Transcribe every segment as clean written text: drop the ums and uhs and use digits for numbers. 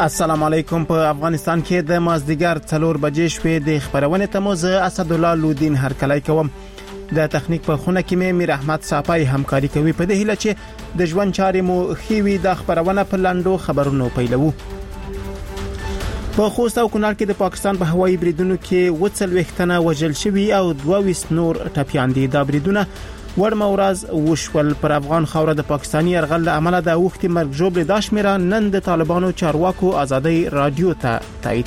السلام علیکم. په افغانستان کې د مازدیګر 4 بجې شوې د خبرونه تموز اسد الله لودین هرکلی کوم. د تخنیک په خونه کې میر احمد صافی همکاري کوي. په دې هیله چې د ژوند چارې مو خېوي د خبرونه په لاندو خبرونو پیلوو. په خوست او کونړ کې د پاکستان په هوایي بریدونو کې 40 تنه وژل شوي او 22 نور ټپيان دي. دا بریدونه ورمه ورځ وشول. پر افغان خاوره د پاکستاني يرغل عمله د وختي مرګ جوړ د شمیره نن د طالبانو چارواکو ازادي رادیو ته تایید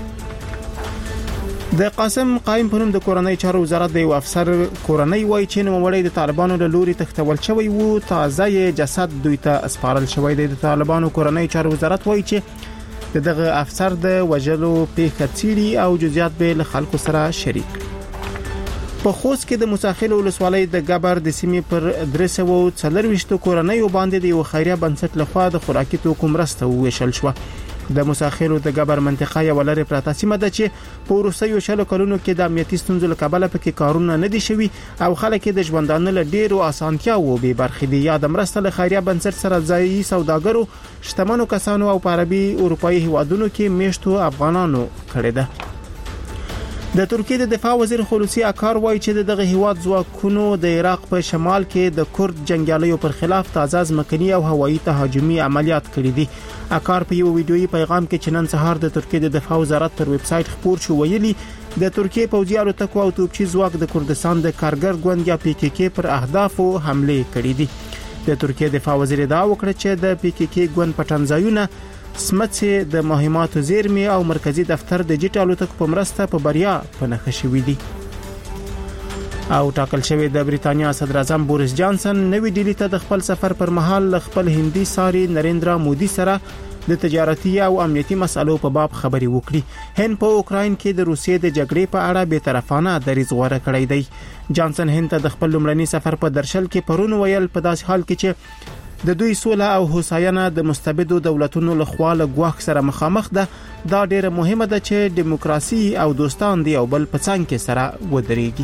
کړه. د قاسم قائم په نوم د کورنۍ چارو وزارت د یو افسر کورنۍ وایي چې نوموړی د طالبانو له لوري تختول شوی وو. تازه جسد دوی ته اسپارل شوی دی. د طالبانو کورنۍ چارو وزارت وایي چې دغه افسر د وجلو پیښه څیړي او جزئیات به له خلکو سره شریک. په خوست کې د مساخیل ولسوالۍ د ګبر د سیمې پر 340 کورنۍ باندې د یو خیریه بنسټ لخوا د خوراکي توکو مرسته وویشل شو. د مساخیل د ګبر منطقه یو لري پراته سیمه ده چې په وروستیو شلو کلونو کې د امنیتي ستونزو له کبله پکې کارونه نه دي شوي او خلک د ژوندانه له ډیرو اسانتیاو به برخې دي. یا د مرسته له خیریه بنسټ سره ځایي سوداګرو، شتمنو کسانو او په عربي اروپאי هیوادونو کې میشتو افغانانو کړی ده. د ترکیه د دفاع وزیر خلوصي اکار وایي چې دغه هیواد ځواکونو د عراق په شمال کې د کورد جنگیالیو پر خلاف تازه ځمکني او هوایي تهاجمي عملیات کړي دي. اکار په یو ویډیويي پیغام کې چې نن سهار د ترکیه د دفاع وزارت پر ویب سټ خبر شو ویلي د ترکیه پوځي الوتکو او توپچي ځواک د کردستان د کارګر ګوند یا PKK پر اهدافو حمله کړې دي. د ترکیه دفاع وزیر دا وکړه چې د PKK ګوند پټنځایونه سمڅه د مهماتو زیرمې او مرکزی دفتر د ډیجیټل الوتکو په مرسته په بریا پنهخه شوې دي. او ټاکل شوی د بریتانیا صدر اعظم بوریس جانسن نوې ډیلی ته د خپل سفر پر مهال خپل هندي ساري نریندرا مودي سره د تجارتي او امنیتي مسالو په باب خبري وکړي. هند په اوکراین کې د روسیې د جګړې په اړه به طرفانه دریځ غوړه کړی دی. جانسن هند ته د خپل لومړني سفر په درشل کې پرون ویل په داسې حال کې چې د دوی سوله او هوساینه د مستبدو دولتونو له خوا له ګواښ سره مخامخ ده. دا ډیره مهمه ده چې دیموکراسي او دوستان دی او بل په څنګ کې سره ودرېږي.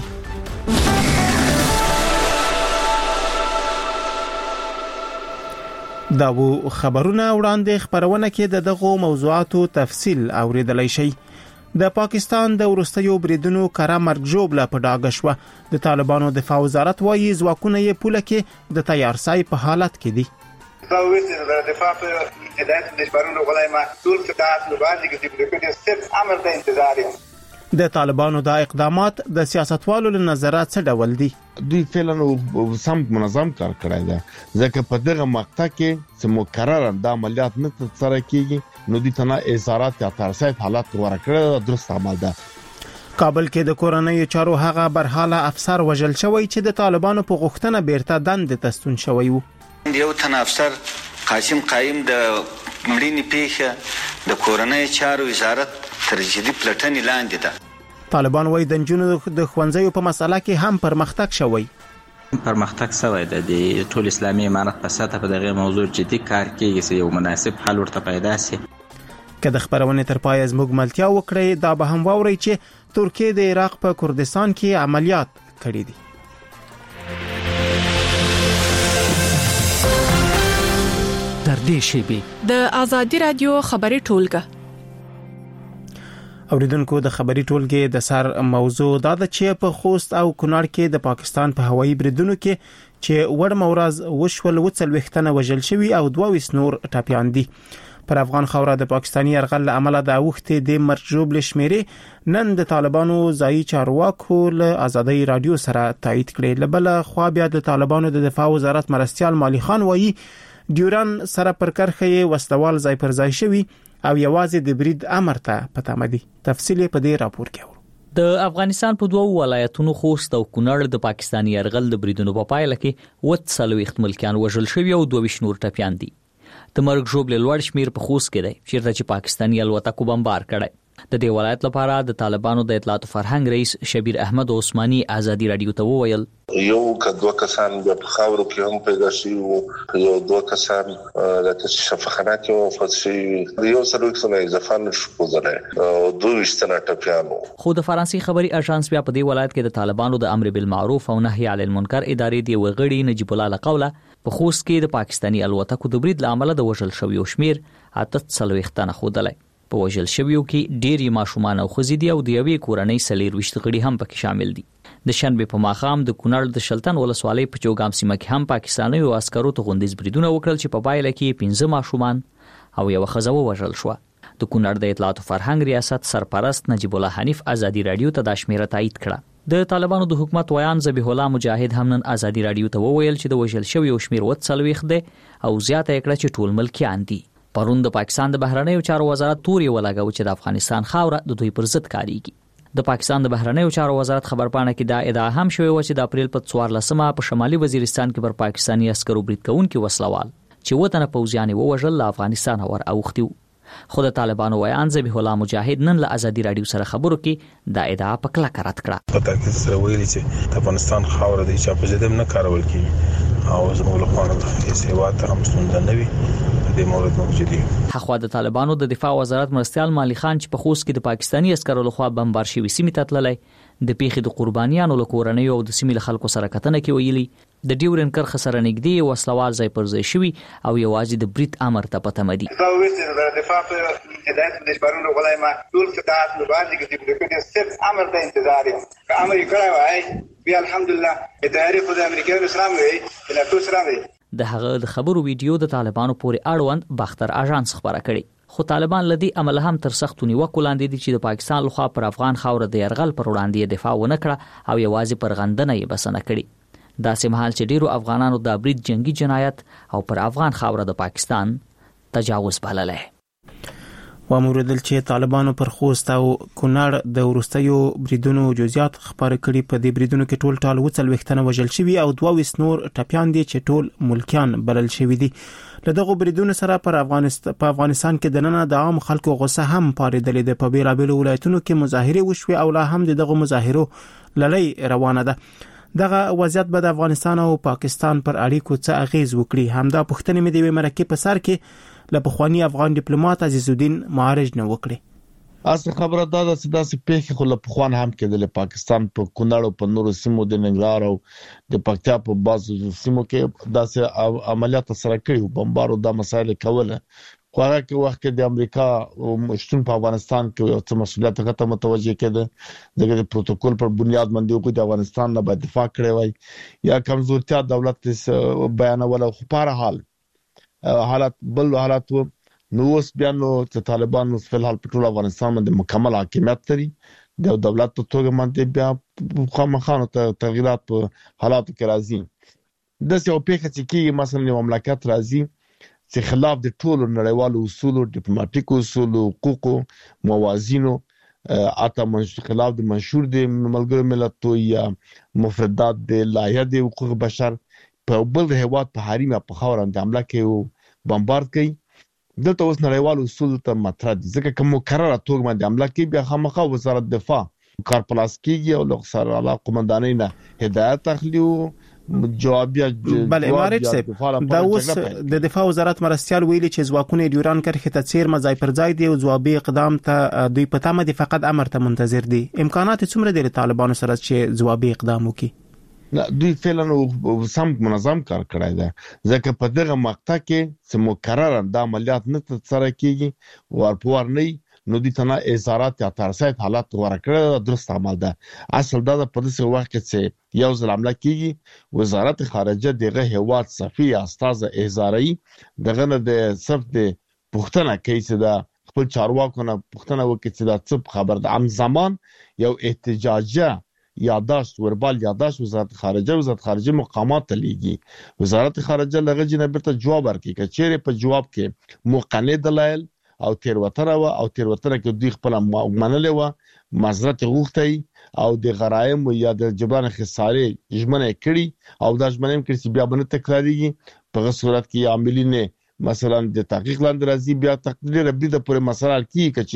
دا وو خبرونه وړاندې خبرونه کې دغه موضوعاتو تفصیل اوریدلای شي. د پاکستان د ورستیو بریدونو کړه مرګ جوړه په ډاګه شو. د طالبانو دفاع وزارت وایي ځواکونه یې پوله کې د تیارسای په حالت کې دي. دفاع په هدایت د خبرونو غوړای محصول کټات لوبادي کې د صرف امر د انتظار. د طالبانو د اقدامات د سیاستوالو له نظره څه ډول دي؟ دوی فعلا سم منظم کار کړی دی ځکه په دغه مقطع کې چې مکرر د عملیات نه ترسره کیږي نو د تنا اظهارات یا ترسایت حالات ورکړه درست عمل ده. کابل کې د کورنۍ چارو هغه برحاله افسر وژل شوی چې د طالبانو په غوښتنه بیرته دند تستون شوی وو. یو تن افسر قاسم قائم د مړینې پیښه د کورنۍ چارو وزارت تر جدي پلټنې لاندې ده. طالبان وایي د جنونو د خوندزیو په مسله کې هم پرمختګ شوی. پرمختګ شوی د ټول اسلامي امارت په سطح په دغه موضوع جدي کار کوي چې یو مناسب حل ورته پیدا شي. که د خبرونه تر پای زموږ ملتیا وکړي دا به هم واوري چې ترکیه د عراق په کردستان کې عملیات کړي دي. تر دې شی د آزادی رادیو خبري ټولګه اوریدونکو د خبري ټولګې د سر موضوع دا ده چې په خوست او کونړ کې د پاکستان په هوایي بریدونو کې چې ورمه ورځ وشول 40 تنه وژل شوي او 22 نور ټپيان دي. پر افغان خاوره د پاکستاني يرغل عمله د وختي د مرګ جوړ شمیره نن د طالبانو ځایي چارواکو له ازادي رادیو سره تایید کړي. لبل خو بیا د طالبانو د دفاع وزارت مرستيال مالی خان وایي ډیورن سره پر کرخه وسوال ځای پر ځای شوی او یوازې د برید امر ته پته مدي. تفصیل په دې راپور کې ورو. د افغانستان په دوه ولایتونو خوست او کونړ د پاکستاني يرغل د بریدونو په پایله کې 40 ملکیان وژل شوي او 22 نور ټپيان دي. د مرګ جوړ لوړ شمیر په خوست کې دی چیرته چې پاکستاني الوتکو بمبار کړي. د دې ولایت لپاره د طالبانو د اطلاعات او فرهنګ رئیس شبیر احمد عثماني ازادي رادیو ته وویل یو کدو کسان په خاورو کې هم پیدا شي او یو دوه کسان د شفاخانه کې وفات شي یو سره څنګه اضافه نشو کوله او دوه وشتنه ټپيانو. خو د فرانسې خبري اژانس بیا په دې ولایت کې د طالبانو د امر بالمعروف او نهي عن المنکر ادارې دی وغړي نجیب الله لقوله په خوست کې د پاکستاني الوتکو د برید لامل د وژل شویو شمیر 48 تنه خودلای. په وژل شویو کې ډېری ماشومان او ښځې دي او د یوې کورنۍ 24 غړي هم پکې شامل دي. د شنبه په ماښام د کونړ د شلتن ولسوالۍ په چوغام سیمه کې هم پاکستاني او عسکرو ته غونډیز بریدونه وکړل چې په پایله کې 15 ماشومان او یو ښځه وژل شو. د کونړ د اطلاعات او فرهنګ ریاست سرپرست نجیب الله حنیف ازادي رادیو ته د شمیره تایید کړه. د طالبانو د حکومت ویان ذبیح الله مجاهد هم نن ازادي رادیو ته وویل چې د وژل شویو شمیر 40 دی او زیاته کړه چې ټول ملکیان دي. پرون د پاکستان د بهرنیو چارو وزارت توري ولګاو چې د افغانستان خاوره د دوی پر ضد کاریږي. د پاکستان د بهرنیو چارو وزارت خبرپاڼه کې دا ادعا هم شوې و چې د اپریل په 14مه په شمالي وزیرستان کې پر پاکستاني عسکرو برید کوونکي وسلوال چې وطن پوځیان ووژل له افغانستان ور اوختي. خو د طالبانو ویان ذبیح الله مجاهد نن له ازادي رادیو سره خبرو کې دا ادعا په کلکه رد کړه. په تاکید سره ویلي چې د افغانستان خاوره د چا په ضد نه کارول کیږي او زموږ لپاره د سیوات هم ستونزه نه وي. د مورد موجودي حخوا د طالبانو د دفاع وزارت مرستيال مالی خان چې په خوست کې د پاکستاني عسکرو لخوا بمبار شوی سیمې ته تللی د پیښې د قربانیانو له کورنۍ او د سیمې خلکو سره کتنه کې ویلي د ډیورن کرخه سره نږدې وسلوال ځای پر ځای شوی او یوازې د بریټ امر ته پته مدي. د دفاع په هدایت د شپارونو غوړای ما ټول قطاعات باندې کې د صرف امر ته انتظار یم. که امر یې کړی وای بیا الحمدلله تیاری خو د امریکایانو سره وي د ناتو سره وي. د هغه د خبرو ویډیو د طالبانو پورې اړوند باختر اژانس خبره کړي. خو طالبان لدی عمل هم تر سختونی وکولاندې دي چې د پاکستان لخوا پر افغان خاور د يرغل پر وړاندې دفاع ونه کړه او یوازې پر غندنه یې بسنه کړي. دا سمحال چې ډیرو افغانانو د برید جنگي جنایت او پر افغان خاور د پاکستان تجاوز بللی. واموردل چې طالبانو پر خوست او کونړ د ورستیو بریدونو جزئیات خبر کړي. په دې بریدونو کې ټول ټال وڅل وختنه وژل شوی او 22 نور ټپيان دي چې ټول ملکیان بلل شوی دي. لدغه بریدونو سره په افغانستان کې د نن د عام خلکو غوسه هم پاریدلې ده. په بیلابیلو ولایتونو کې مظاهره وشوي او لا هم دغه مظاهرو لړۍ روانه ده. دغه وضعیت به د افغانستان او پاکستان پر اړیکو څه اغیز وکړي. همدا پوښتنه مې د مرکه په سر کې له پخوانی افغان ډیپلوماټ عزیز الدین معارج نه وکړي. اصل خبره دا ده چې داسې پیښې خو له پخوان هم کېدل. پاکستان په کونړ او په نورو سیمو د ننګرهار او د پکتیا په بازو سیمو کې داسې عملیات سره کړي بمبارو د مسایل کوله. خو هغه کې وخت کې د امریکا شتون په افغانستان کې یو څه مسولیت غته متوجه کېده. دغه پروتوکول پر بنیاد باندې وګړي د افغانستان نه باید دفاع کړي وای یا کمزورتیا دولت بیانول. خو په هر حال حالات بل حالات نو اوس بیا نو چې طالبانو په الحال په ټول افغانستان باندې مکمل حاکمیت لري. د دولت په توګه باندې بیا خامخانو ته تغیرات په حالاتو کې راځي. د څه په پیښه کې مثلا یو مملکت راځي چې خلاف د ټولو نړیوالو اصولو ډیپلوماټیک اصولو حقوقو موازینو اته خلاف د منشور د ملګرو ملتونو یا مفردات د لایحه د حقوق بشر په بل هیواد په حریم په خاورم د حمله کې بمبارد کوي. دلته اوس نړیوال اصول ته مطرح دي ځکه کوم مقرره توګه باندې حمله کوي بیا خامخا وزارت دفاع کار پلاس کیږي او له سره اعلی قومندانۍ نه هدایت اخلي او جوابیه. بله مارج صاحب دا اوس د دفاع وزارت مرستيال ویلي چې ځواکونه ډیوران کرخه ته چیر مزای پر ځای دی او ځوابي اقدام ته دوی په تمه دي فقط امر ته منتظر دي. امکانات څومره دي طالبانو سره چې ځوابي اقدام وکړي؟ نه دوی فعلا سم منظم کار کړی دی ځکه په دغه مقطع کې چې مکرر د عملیات نه ترسره کیږي ورپور نه نو دي تنه اظهارات یا ترسایت حالات ورکړه درست عمل ده. اصل دا په دغه وخت کې چې یو ځل عمله کیږي وزارت خارجه دغه هیواد صفي استاد اظهاري دغه نه د صف د پښتنه کوي چې دا خپل چارواکو نه پښتنه وکړي چې دا څه خبر ده. ام زمان یو احتجاجه یاداشت وربال یاداشت وزارت خارجه مقامات ته لیږي. وزارت خارجه لغه جنبرته جواب ورکړي چې په جواب کې مقنع دلایل او تیروتنه کې دوی خپل منلې و معذرت غوښتي او د غرایم یا د جبران خسارې ژمنه کړي او دا ژمنه کړي چې بیا باندې تکراریږي. په صورت کې عاملین مثلا د تحقیق لاندې راځي بیا تقریر ربي د پوره مسله کې کچېره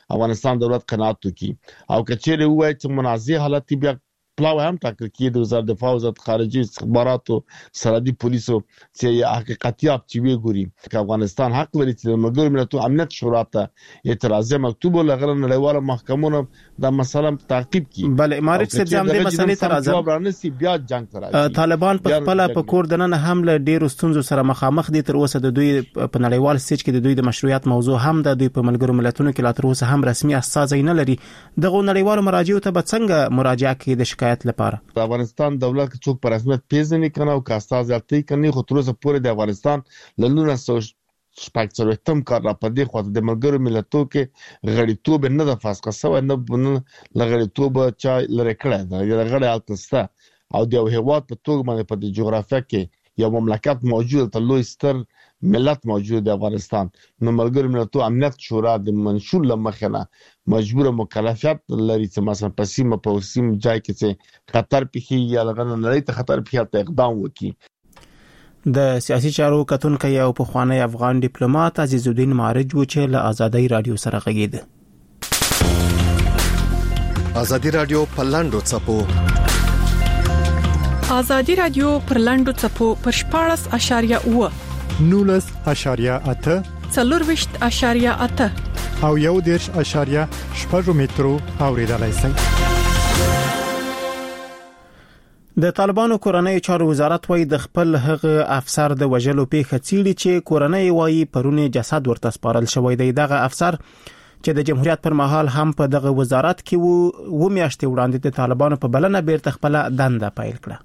افغانستان دولت قناعت وکړي او کچېره وای چې منازع حالت بیا پلاو هم ټاکل کېږي د وزارت دفاع وزارت خارجي استخباراتو سرحدي پولیسو چې حقیقتياب چې وی ګوري چې افغانستان حق لري چې ملګرو ملتونو امنیت شورا ته اعتراضي مکتوب لغړ نړیواله محکمونو د مسله تعقیب کړي. بل امارات صاحب جام د مسلې تر ازه بیا جنگ ترای طالبان په خپل په کور دننه هم له ډیرو ستونزو سره مخامخ دي. تر اوسه د دوی په نړیوال سټیج کې د دوی د مشروعیت موضوع هم د دوی په ملګرو ملتونو کې لا تر اوسه هم رسمي اساس نه لري. دغه نړیوالو مراجعو ته به څنګه مراجعه کوي د شکایت لپاره؟ د افغانستان دولت چې څوک په رسمیت پیژني کنه او کاستاز ځلتي کني خو تر اوسه پورې د افغانستان له 1940 کال را پدې خو د ملګرو ملتونو کې غړیتوب نه د فاسقه سو نه لغړیتوب چا لری کړه دا غړی التستا او د هیواد په توګه باندې په جغرافیه کې یو مملکت موجود ته لوی ستر ملت موجود د افغانستان نو ملګرو ملتونو امنیت شورا د منشور لمخنه مجبور مکلفیت لري چې مثلا په سیمه ځای کې چې خطر پیخي یا لغنه نړۍ ته خطر پیخي ته اقدام وکړي. د سیاسي چارو کتونکو یو پخوانی افغان ډیپلوماټ عزیز الدین مارج و چې له آزادۍ رادیو سره غږیده. آزادۍ رادیو په لاندو چپو آزادۍ رادیو پر لاندو چپو پر 14.9 19.8 4.8 او 1.8 مترو اوریدلای شئ. د طالبانو کورنۍ چارو وزارت وايي د خپل هغه افسر د وژلو پیښه چیړي چې کورنۍ وايي پرونه جسد ورته سپارل شوی دی. دغه افسر چې د جمهوریت پر مهال هم په دغه وزارت کې و میاشتې وړاندې د طالبانو په بلنه بیرته خپل دنده پیل کړه.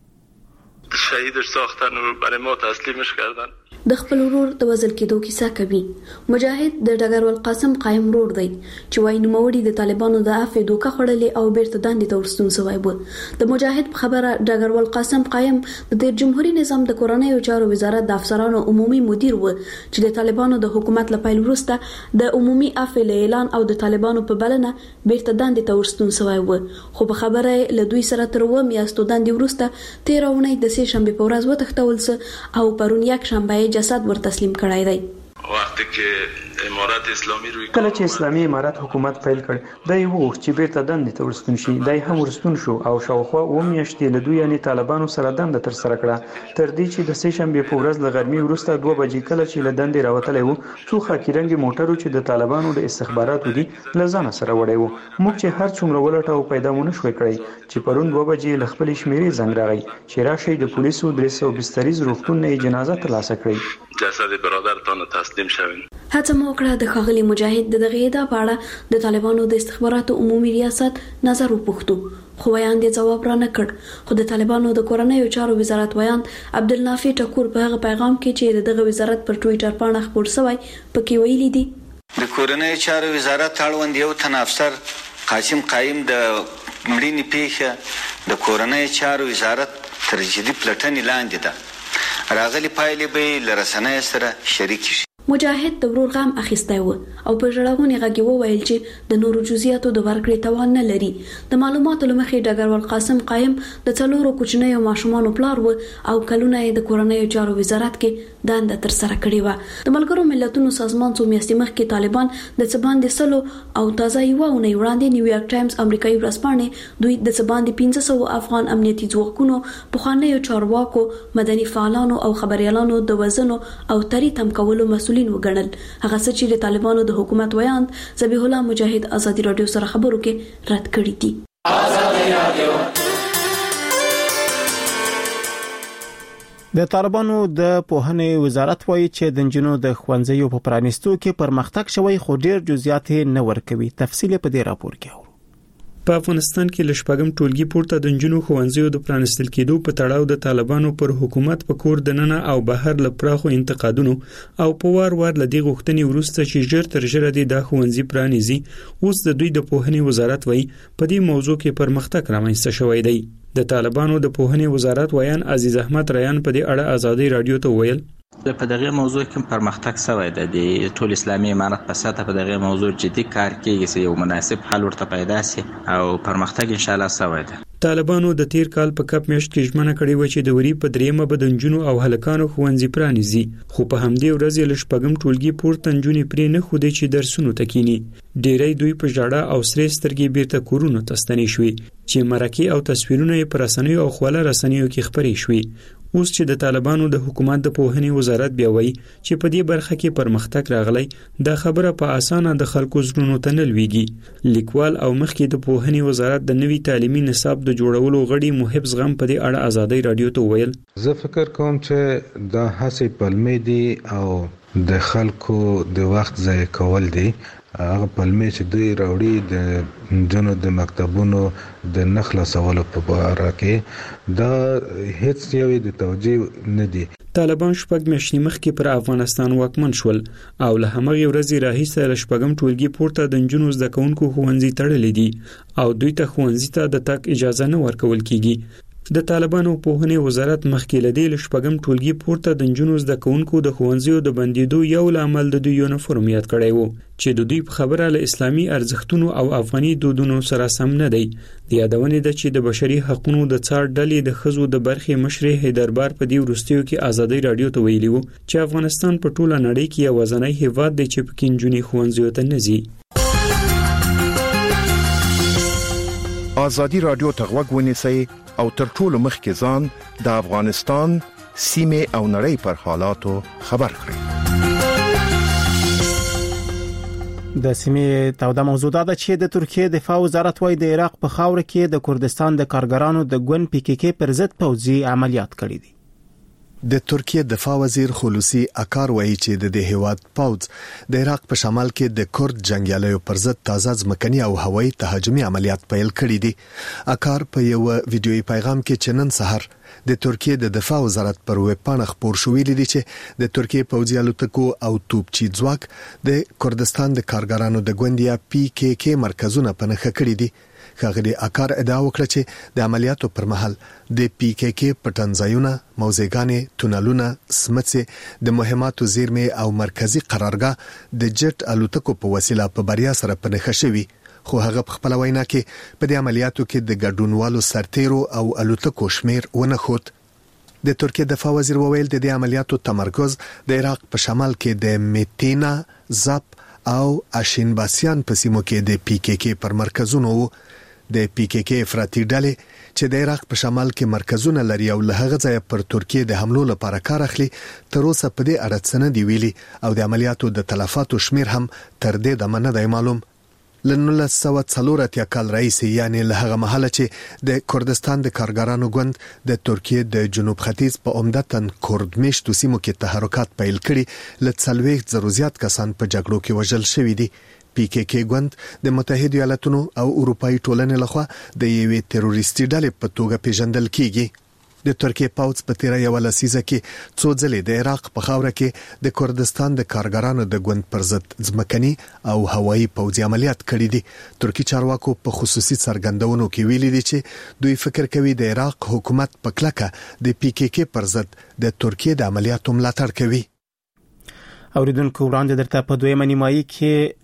شهیدش ساختن و برای ما تسلیمش کردن. د خپل ورور د وژل کېدو کیسه کوي. مجاهد د ډګروال قاسم قائم ورور دی چې وايي نوموړي د طالبانو د عفو دوکه خړلې او بیرته داندې ته ورستون شوی و. د مجاهد په خبره ډګروال قاسم قائم د جمهوریت نظام د کورنۍ چارو وزارت د افسرانو عمومي مدیر و چې د طالبانو د حکومت لپاره وروسته د عمومي عفو اعلان او د طالبانو په بلنه بیرته داندې ته ورستون شوی و. خو په خبره له دوی سره تر و میاشتو داندې وروسته 13 اونۍ د سه شنبه په ورځ وتښتول او پرون یک شنبه جسد ور تسلیم کړای دی. وقتی که امارت اسلامی روی کله چې اسلامي امارت حکومت پیل کړ دای وو چې بیرته دندې ته ورستون شي دای هم ورستون شو او شاوخوا و میاشتې له دوی یعنی طالبانو سره دنده تر سره کړه تر دې چې د سه شنبه په ورځ له غرمې وروسته 2 بجې کله چې له دندې راوتلې وو څو خاکرنګ موټرو چې د طالبانو د استخباراتو دي لزان سره وړي وو موږ چې هر څومره ولټاو پیدا مونږ شوي کړی چې پرون 2 بجې له خپل شمیرې زنګ راغی چې راشي د پولیسو 320 روغتون نه جنازه ترلاسه کړی. جسد برادرتان تسلیم شوین. هڅه مو وکړه د خاغلی مجاهد د دغه ادعا په اړه د طالبانو د استخباراتو عمومي ریاست نظر وپوښتو خو ویان دې جواب را نه کړ. خو د طالبانو د کورنۍ چارو وزارت ویان عبدالنافع ټکور په هغه پیغام کې چې دغه وزارت پر ټوئیټر باندې خبر شوی پکې ویلي دي د کورنۍ چارو وزارت اړوند یو تن افسر قاسم قائم د مړینې پیښه د کورنۍ چارو وزارت تر جدي پلټنې لاندې ده. راغلي پایلې به لرسنۍ سره شریک شي. مجاهد د ورور غم اخیستی و او په ژړغونې غږ وویل چې د نورو جزئیاتو د ورکړې توان نه لري. د معلوماتو لمخې ډګروال قاسم قائم د 4 کوچنیو ماشومانو پلار و او کلونه د کورنۍ چارو وزارت کې دنده تر سره کړې و. د ملګرو ملتونو سازمان څو میاشتې مخکې طالبان د څباندې سلو او تازه یو ونې وړاندې نیویارک ټایمز امریکایي ورځپاڼې دوی د څباندې 500 افغان امنیتي ځواکونو پخوانیو چارواکو مدني فعالانو او خبريالانو د وزنو او تری تم کولو مسؤلین وګڼل. هغه څه چې د طالبانو د حکومت ویان ذبیح الله مجاهد آزادي رادیو سره خبرو کې رد کړی دي. آزادي رادیو د طالبانو د پوهنې وزارت وایي چې د جنونو د خوانځیو په پرانیستو کې پرمختګ شوی خو ډیر جزئیات نه ورکوي. تفصیل په دې راپور کې اورو. په افغانستان کې لشپږم ټولګي پورته د جنونو خوانځیو د پرانستل کېدو په تړاو د طالبانو پر حکومت په کور دننه او بهر لپراخو انتقادونو او په وار لدی غوښتنې ورسته چې ژر تر ژره د خوانځي پرانیزي اوس د دوی د پوهنې وزارت وایي په دې موضوع کې پرمختګ رامنځته شوی دی. د طالبانو د پوهنې وزارت ویان عزیز احمد ریان په دې اړه آزادي رادیو ته ویل په دغه موضوع کې پرمختګ شوی دی. د ټول اسلامي امارت په سطح په دغه موضوع جدي کار کیږي چې یو مناسب حل ورته پیدا شي او پرمختګ ان شاء الله شوی دی. طالبانو د تیر کال په کپ میاشت کې ژمنه کړې و چې د وری په دریمه به د نجونو او هلکانو ښوونځي پرانیزي، خو په همدې ورځ له شپږم ټولګي پورته نجونې پرې نه خودي چې درسونو تکینی. ډېری دوی په ژړا او سرې سترګې بیرته کورونو ته ستنې شوې چې مرکې او تصویرونه یې پر رسنیو او خواله رسنیو کې خپرې شوې. اوس چې د طالبانو د حکومت د پوهنې وزارت بیا وایي چې په دې برخه کې پرمختګ راغلی، دا خبره په اسانه د خلکو زړونو ته نه لویږي. لیکوال او مخکې د پوهنې وزارت د نوي تعلیمي نصاب د جوړولو غړي محب زغم په دې اړه ازادي رادیو ته ویل: زه فکر کوم چې دا هڅې پلمې دي او د خلکو د وخت ضایع کول دي. هغه پلمې چې دوی راوړي د جنو د مکتبونو د نخلاصولو په اړه کې دا هیڅ یو د توجیه نه دي. طالبان شپږ میاشتې مخکې پر افغانستان واکمن شول او له همغې ورځې راهیسې له شپږم ټولګي پورته د نجونو زده کوونکو ښوونځي تړلي دي او دوی ته ښوونځي ته د تګ اجازه نه ورکول کیږي. د طالبانو پوهنې وزارت مخکې لدی له شپږم ټولګي پورته د نجونو زده کوونکو د ښوونځیو د بندیدو یو لامل د دوی یونیفورم یاد کړی وو چې د دوی په خبره له اسلامي ارزښتونو او افغاني دودونو سره سم نه دی. د یادونې ده چې د بشري حقوقو د څار ډلې د ښځو د برخې مشر حیدربار په دې وروستیو کې ازادي رادیو ته ویلي وو چې افغانستان په ټوله نړۍ کې یوازینی هیواد دی چې پکې نجونې ښوونځیو ته نه ځي. ازادي رادیو ته غوږ ونیسئ او تر ټولو مخکې ځان د افغانستان سیمه او نړۍ پر حالاتو خبر کړئ. د سیمې توده موضوع ده چې د ترکیه دفاع وزارت وايي د عراق په خاور کې د کردستان د کارګرانو د ګوند PKK پر ضد پوځي عملیات کړي دي. د ترکیه دفاع وزیر خلوصي اکار وایي چې د دې هیواد پوځ د عراق په شمال کې د کرد جنگیالیو پر ضد تازه ځمکني او هوایي تهاجمي عملیات پیل کړي دي. اکار په یو ویډیويي پیغام کې چې نن سحر د ترکیه د دفاع وزارت پر ویب پاڼه خبر شوې دي چې د ترکیه پوځي الوتکو او توپچي ځواک د کردستان د کارګرانو د ګوند یا PKK مرکزونه په نښه کړي دي. ښاغلي اکار ادعا وکړه چې د عملیاتو پر مهال د PKK پټنځایونه، موزیګانې، تونلونه، سمڅې، د مهماتو زیرمې او مرکزی قرارګاه د جټ الوتکو په وسیله په بریا سره په نښه شوي. خو هغه په خپل وینا کې په دې عملیاتو کې د ګډونوالو سرتیرو او الوتکو شمیر ونه خود. د ترکیه دفاع وزیر وویل د دې عملیاتو تمرکز د عراق په شمال کې د میتینا، زاپ او اشینباسیان په سیمو کې د PKK پر مرکزونو د PKK افراطي ډلې چې د عراق په شمال کې مرکزونه لري او له هغه ځایه پر ترکیه د حملو لپاره کار اخلي، تر اوسه په دې اړه څه نه دی ویلي او د عملیاتو د تلفاتو شمیر هم تر دې دمه نه دی معلوم. له 1940 کال راهیسې یعنی له هغه مهاله چې د کردستان د کارګرانو ګوند د ترکیه د جنوب ختیځ په عمدتاً کورد میشتو سیمو کې تحرکات پیل کړي، له 40 زیات کسان په جګړو کې وژل شوي دي. PKK ګوند د متحده ایالاتونو او اروپאי ټولنې لخوا د یوې تروریستي ډلې په توګه پیژندل کیږي. د ترکیه پوځ په تیره یو لسیزه کې څو ځلې د عراق په خاوره کې د کردستان د کارګرانو د ګوند پر ضد ځمکني او هوایي پوځي عملیات کړي دي. ترکی چارواکو په خصوصي څرګندونو کې ویلي دي چې دوی فکر کوي د عراق حکومت په کلکه د PKK پر ضد د ترکیه د عملیاتو ملاتړ کوي. اوریدونکو وړاندې درته په دویمه نیمایي کې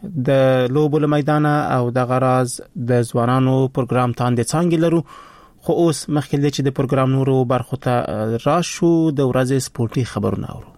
د لوبو میدان او د غراز د ځوانانو پروګرام تاندې څنګه لرو، خو اوس مخکې چې د پروګرام نورو برخو ته راشو د ورځې سپورتي خبرونه اورو.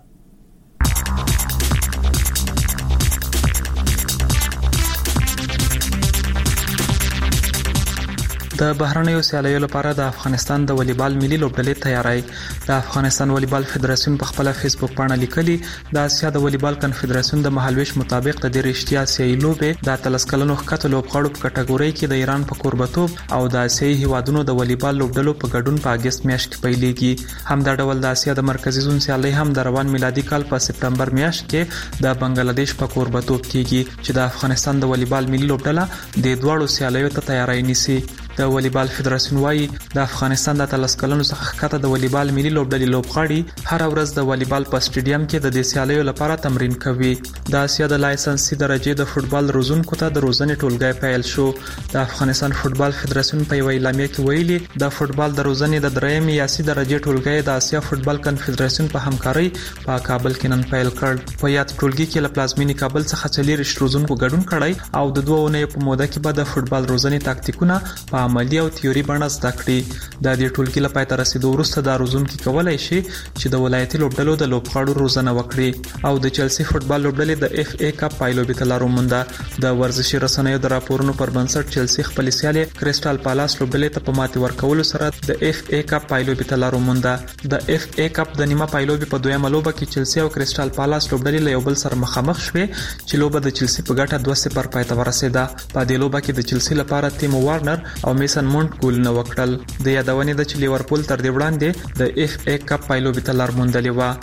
د بهرنیو سیالیو لپاره د افغانستان د والیبال ملي لوبډلې تیاری. د افغانستان والیبال فدراسیون په خپل فیسبوک باندې لیکلي د اسیا د والیبال کنفدراسیون د مهالویش مطابق د دې رښتیا آسیایي لوبې د 13 کلنو ښکته لوبغاړو په کټګوري کې د ایران په کوربتوب او د آسیایي هیوادونو د والیبال لوبډلو په ګډون په اگست میاشت کې پیلېږي. همدا ډول د آسیا د مرکزي زون سیالي هم د روان میلادي کال په سپتمبر میاشت کې د بنگلاديش په کوربتوب کېږي چې د افغانستان د والیبال ملي لوبډله د دوړو سیالیو ته تیاری نیسي. د والیبال فدراسیون وايي د افغانستان د 13 کلونو څخه ښکته د والیبال ملي لوبډلې لوبغاړي هر ورځ د والیبال په سټیډیم کې د دې سیالیو لپاره تمرین کوي. د اسیا د لایسنسي درجه د فوتبال روزونکو ته د روزنې ټولګي پیل شو. د افغانستان فوتبال فدراسیون په یوه اعلامیه کې ویلي د فوتبال د روزنې د درېیم یاسي درجه ټولګي د اسیا فوتبال کنفدراسیون په همکارۍ په کابل کې نن پیل کړ. په یاد ټولګي کې له پلازمینی کابل څخه 40 روزونکو ګډون کړی او د 2 اونۍ په موده کې به د فوتبال روزنې تاکتیکونه په عملی او تیوري بڼه زده کړي. د دې ټولګي لپاره تر رسیدو وروسته د روزونکو کولای شي چې د ولایتي لوبډلو د لوبغاړو روزنه وکړي او د چلسي فوتبال لوبډلې د اف ای کپ پایلوبي ته لار ومونده. د ورزشي رسنیو د راپورونو پر بنسټ چلسي خپل سیالي کریسټال پالاس لوبډلې ته په ماتې ورکولو سره د اف ای کپ پایلوبي ته لار ومونده. د اف ای کپ د نیمه پایلوبي په دویمه لوبه کې چلسي او کریسټال پالاس لوبډلې له یو بل سره مخامخ شوې چې لوبه د چلسي په ګټه 2-0 پای ته ورسېده. په دې لوبه کې د چلسي لپاره تیم وارنر او میسن مونټ ګولونه وکړل. د یادونې د چې لیورپول تر دې وړاندې د اف ای کپ پایلوبي ته لار موندلې و.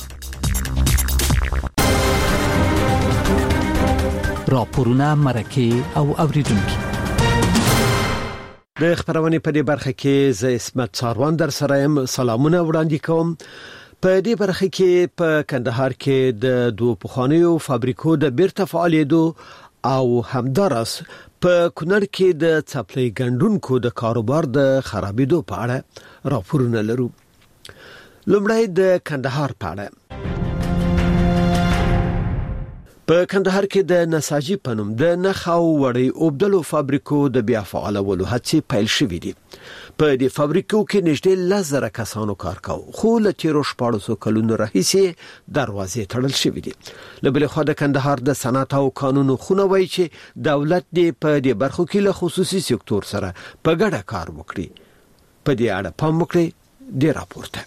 راپورونه مرکه او اوریدونکو د خبرونه په دې برخه کې ز اسمت څاروان در سره يم. سلامونه وړاندې کوم. په دې برخه کې په کندهار کې د دوه پخوانیو فابریکو د بیرته فعالیدو او همدارس په کونړ کې د څپلۍ ګندونکو د کاروبار د خرابېدو په اړه راپورونه لرو. لومړی د کندهار په اړه. په کندهار کې د نساجي پنوم د نخاو وړي اوبدلو فابریکو د بیا فعالولو هڅې پیل شوې دي. په دې فابریکو کې نږدې 10,000 کسانو کار کاوه خو له تیرو 14 کلونو راهیسې دروازې تړل شوې دي. له بل خوا د کندهار د صنعت او قانونو خونه وایي چې دولت دې په دې برخو کې له خصوصي سکتور سره په ګډه کار وکړي. په دې اړه پام وکړئ. د راپورته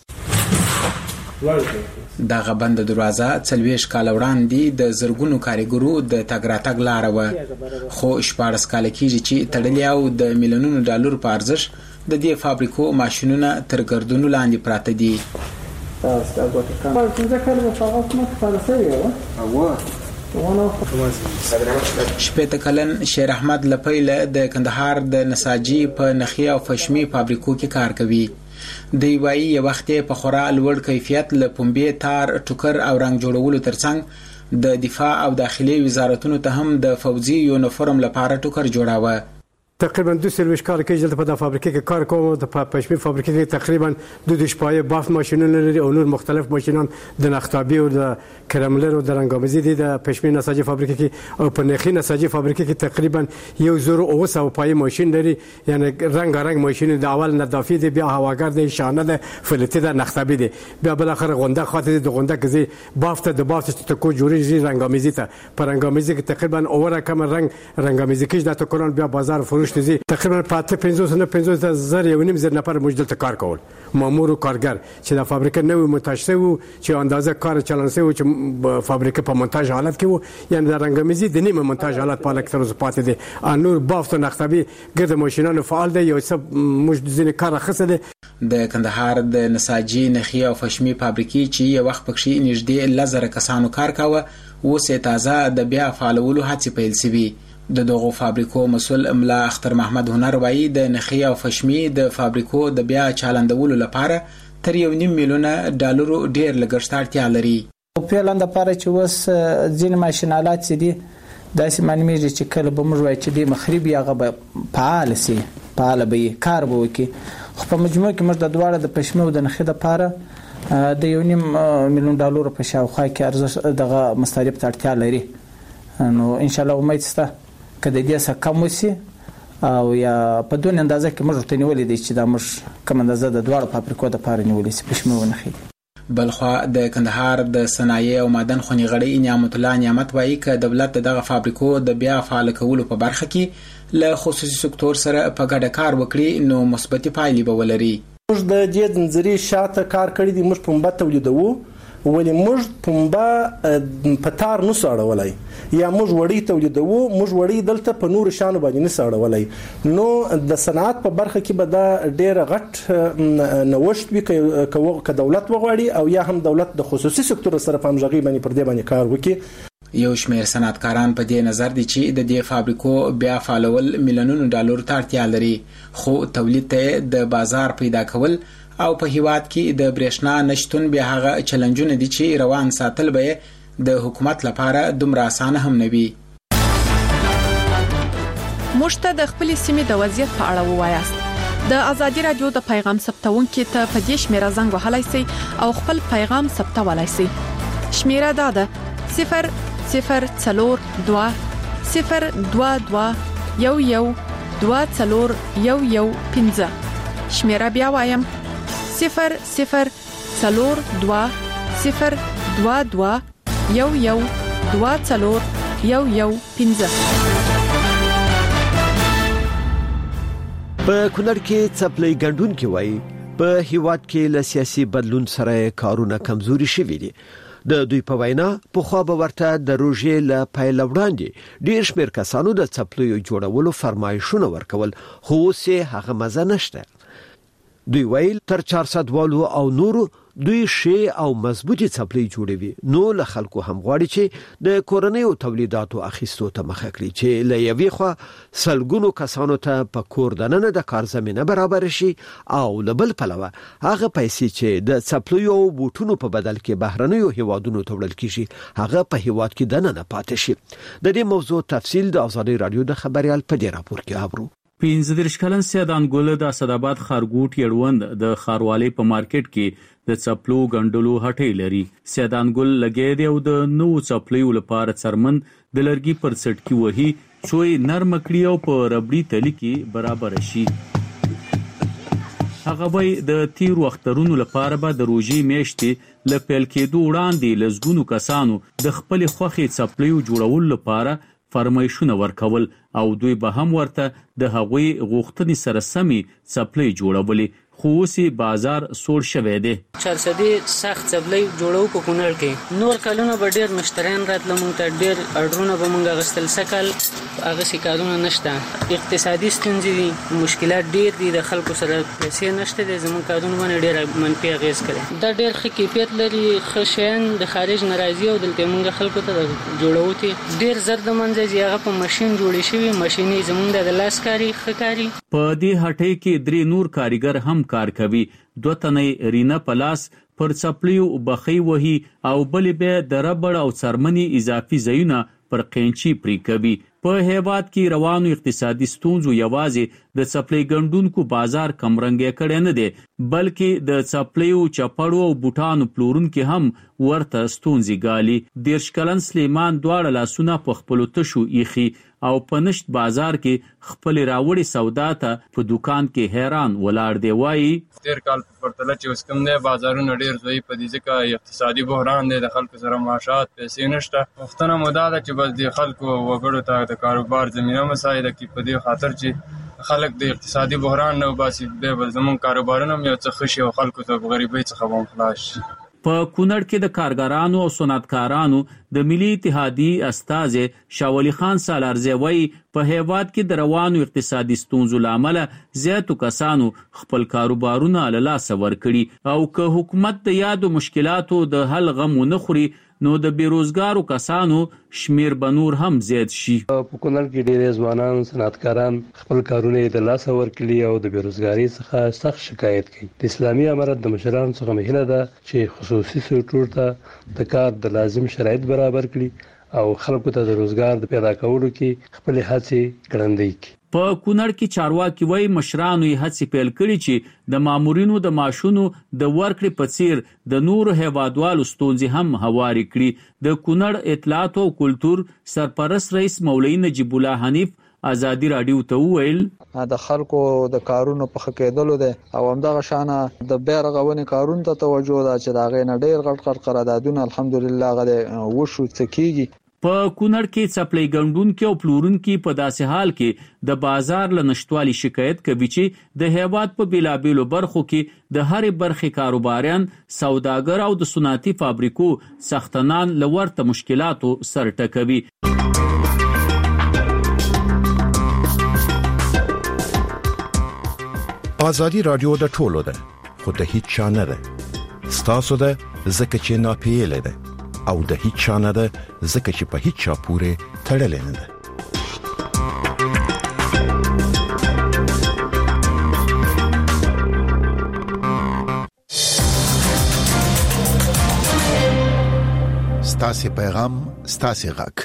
دغه بند دروازه 40 کال وړاندې د زرګونو کارګرو د تګراتګ لار و خو 14 کال کېږي چې تړلې او د میلیونونو ډالر په ارزښت د دې فابریکو ماشينونه تر ګردونو لاندې پراته دي. شپږ کلن شیر احمد لپیله د کندهار د نساجي په نخي او فشمي فابریکو کې کار کوي. د وایي یو وخت په خورا لوړ کیفیت له پنبې تار ټوکر او رنګ جوړولو ترڅنګ د دفاع او داخلي وزارتونو ته هم د فوزي یونیفورم لپاره ټوکر جوړاوه. تقریبا 2 کال کې چې په د فابریکې کې کار کوم د پښمن فابریکې کې تقریبا 2 شپایه باف ماشينونه لري او نور مختلف ماشينان د نختابي او د کراملر او د رنګامزي دي د پښمن نساجي فابریکې کې او په نخي نساجي فابریکې کې تقریبا 1,000 پای ماشين لري یعنی رنګ ماشين د اول نظافي دي بیا هواګر دي شانه ده فلټي ده نختابي دي بیا بل اخر غونډه خاطر د غونډه کې باف ته د باف ته کو جوړي رنګامزي ته پر رنګامزي کې تقریبا اوره کم رنګامزي کې د ټکران بیا بازار فروش تقریبا 550 یو نیم زر نفر موجود ته کار کول مامور او کارګر چې د فابریکې نوې مونتاژ شوی چې اندازه کار چلن شوی چې فابریکې په مونتاژ حالت کې وو یعنی د رنګمیزي د نیمه مونتاژ حالت په الکترو پاتې دي نور بافت نختبي ګرد ماشينانو فعال دي یو څه موږ ځینې کار خسته دي. د کندهار د نساجي نخي او فشمي فابریکې چې یو وخت پکې نږدې 10,000 کسانو کار کاوه اوس تازه د بیا فعالولو هڅې پیل شوي. د دغه فابریکو مسول املا اختر محمد هنر وایي د نخي او فشمي د فابریکو د بیا چالندولو لپاره تر 1.5 میلیون ډالر ډیر لګښت اړتیا لري. په لاندې لپاره چې وس ځین ماشينالات دي داسې معنی چې کله به موږ وایو چې د مخربي هغه فعال سي فعال به کار به وکي خو په مجموع کې موږ د دواړه د پښمو د نخي لپاره د 1.5 میلیون ډالر په شاوخوا کې ارزښت دغه مصارف ته اړتیا لري. نو ان شاء الله امید سته کله دې څه کم وسی او یا په دون اندازه کې موږ ته نیولې دي چې دا موږ کوم اندازه د دواړو فابریکو د پاره نیولې سي پښمو نه خي. بلخوا د کندهار د صنایع او معدن خونی غړي نعمت الله نعمت وایي ک دولت دغه فابریکو د بیا فعال کولو په برخه کې له خصوصي سکتور سره په ګډه کار وکړي نو مثبت پایلې به ولري. موږ د دې ځنځيري شاته کار کړی دي موږ پنبه تولیدوو ولې موږ پنبه په تار نه ساړولای یا موږ وړي تولیدوو موږ وړي دلته په نور شانو باندې نه ساړولای نو د صنعت په برخه کې به دا ډېر غټ نوښت وي ک دولت وغواړي او یا هم دولت د خصوصي سکتور سره په همغږي باندې پر دې باندې کار وکړي. یو شمېر صنعتکاران په دې نظر دي چې د دې فابریکو بیا فعالول میلیونونو ډالر ته اړتیا لري، خو تولید ته د بازار پیدا کول او په هیواد کې د برېښنا نشتون بیا هغه چلنجونه دي چې روان ساتل به د حکومت لپاره دومره اسانه هم نه وي. موږ ته د خپل سیمې د وضعیت په اړه ووایاست. د ازادي رادیو د پیغام ثبتونکو ته په دې شمیره زنګ وهلای شئ او خپل پیغام ثبتولای شئ. شمیره دا ده 002 022 11 24 شمیره بیا وایم 002 022 11 24 په کونړ کې څپلۍ ګډون کې وایي په هیواد کې له سیاسي بدلون سره کارونه کمزوري شوي دي. د دوی په وینا په خو به ورته د روژې له پیل وړاندې ډیر شمېر کسانو د څپلۍ جوړولو فرمایشونه ورکول، خو اوس هغه مزه نشته. دوی ویل تر 400 والو او نورو دوی شی او مضبوطی څپلۍ جوړوي، نو له خلکو هم غواړي چې د کورنۍ او تولیداتو اخیستو ته مخه کړي چې له یوې خوا سلګونو کسانو ته په کور دننه د کار زمينه برابر شي او له بل پلوه هغه پیسې چې د څپلۍ او بوټونو په بدل کې بهرنیو هیوادونو ته وړل کیږي هغه په هیواد کې دننه پاتې شي. د دې موضوع تفصیل د ازادي رادیو د خبريال په دې راپور کې اورو. 15 کلن سیدان ګل د اسداباد خارګوټ یړوند د خاروالي په مارکیټ کې د څپلو ګندلو هټۍ لري. سیدان ګل لګي دی او د نو څپلو لپاره څرمن د لرګي پر سټ کې وਹੀ څوې نرم کړی او په ربړي تلی کې برابر شي. هغه وای د تیر وخترونو لپاره به د روژې میاشتې ل پیل کېدو وړاندې لزګونو کسانو د خپل خوخي څپلو جوړول لپاره فرمایشونه ورکول او دوی به هم ورته د هغوی غوښتنې سره سمي څپلۍ جوړولې، خو اوسې بازار سوړ شوی دی. چارسدي سخت څپلۍ جوړو په کونړ کې نور کلونه به ډېر مشتریان راتله، موږ ته ډېر اډرونه به موږ اخیستل. سکل هغسې کارونه نشته، اقتصادي ستونزې دي، مشکلات ډېر دي، د خلکو سره پیسې نشته دی، زموږ کارونه باندې ډېر منفي اغېز کوي. دا ډېر ښه کیفیت لري، ښه شیان د خارج نه راځي او دلته موږ خلکو ته جوړو ته ډېر زر د منځه ځي. هغه په ماشین جوړې شوي، ماشیني زموږ د لاس کاري ښه کاري. په دې هټۍ کې 3 نور کاریګر هم کار کوي. 2 تنې رینا پلاس پر څپلیو بخي وهي او بلې به د ربړ او څرمنې اضافي ځایونه پر قینچي پرې کوي. په هیواد کې روانو اقتصادي ستونزو یوازې د څپلۍ ګندونکو بازار کمرنګ کړي نه دي، بلکې د څپلیو چپړو او بوټانو پلورونکو هم ورته ستونزې ګالي. 13 کلن سلیمان دواړه لاسونه په خپل تشو ایخي او پنشت بازار کې خپل راوړي سودا ته په دکان کې حیران ولاړ دی. وایي 13 کال په پرتله چې اوس کوم دی بازارونه ډیر ضعیف دي، ځکه اقتصادي بحران دی، د خلکو سره معاشات پیسې نشته. وختونه مودا ده چې بس د خلکو وګړو ته د کاروبار زمينه مساعده کی په دې خاطر چې خلک د اقتصادي بحران نه وباسي، به زمون کاروبارونه یو څه خشي او خلکو ته غریبۍ څخه هم خلاص شي. په کونړ کې د کارګرانو او صنعتکارانو د ملي اتحادیې استازي شاولی خان سالارزی وایي په هیواد کې د روانو اقتصادي ستونزو لامل زیاتو کسانو خپل کاروبارونه له لاسه ورکړي او که حکومت د یادو مشکلاتو د حل غم ونه خوري نو د بیروزګارو کسانو شمیر به نور هم زیات شي. په کونړ کې ډېر ځوانان صنعتکاران خپل کارونه د لاسه ورکړي او د بیروزګاری څخه سخت شکایت کوي. د اسلامي امارت د مشرانو څخه مهله ده چې خصوصي سکتور ته د کار د لازم شرایط برابر کړي او خلکو ته د روزګار د پیدا کولو کې خپل هڅې ګړندۍ کړي. په کونړ کې چارواکي وایي مشرانو یې هڅې پیل کړي چې د مامورینو د معاشونو د ورکړې په څیر د نورو هیوادوالو ستونزې هم هوارې کړي. د کونړ اطلاعات او کلتور سرپرست رئیس مولوي نجیب الله حنیف ازادي رادیو ته وویل د خلکو د کارونو په خکېدلو ده او همدغه شانه د بیرغونې کارونو ته توجه ده چې دا غي نه ډېر غټ قراردادونه الحمدلله غده وشو څکیږي. په کونړ کې څپلۍ ګندونکو او پلورونکو په داسې حال کې د بازار له نشټوالي شکایت کوي چې د هیواد په بیلابیلو برخو کې د هرې برخې کاروباریان، سوداګر او د صنعتي فابریکو سختنان له ورته مشکلاتو سر ټکوي. ازادي رادیو د ټولو ده، خو د هیڅ چا نه ده. ستاسو ده زکه چې ناپیله ده. او د هیڅ چا نه ده ځکه چې په هیڅ چا پورې تړلې نه ده. ستاسو پیغام ستاسو غږ.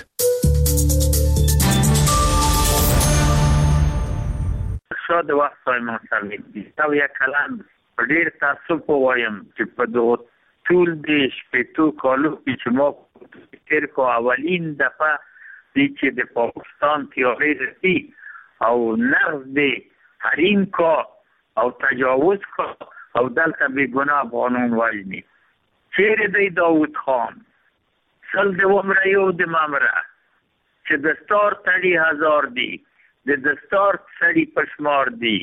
شاده وخت ما سره دي او یا کلام ډیر تاسو وایم چې په دوه ټول د شپږ کالو چې ما تیر کو اولین دفعه چې د پاکستان تیاری رسی او نرز دی حریم کا او تجاوز کا او دلته بی گناه قانون وجنی چیرې دی داوود خان سل د عمره یو د مامره چې دستار تړي هزار دی د دستار سړي پشمار دی.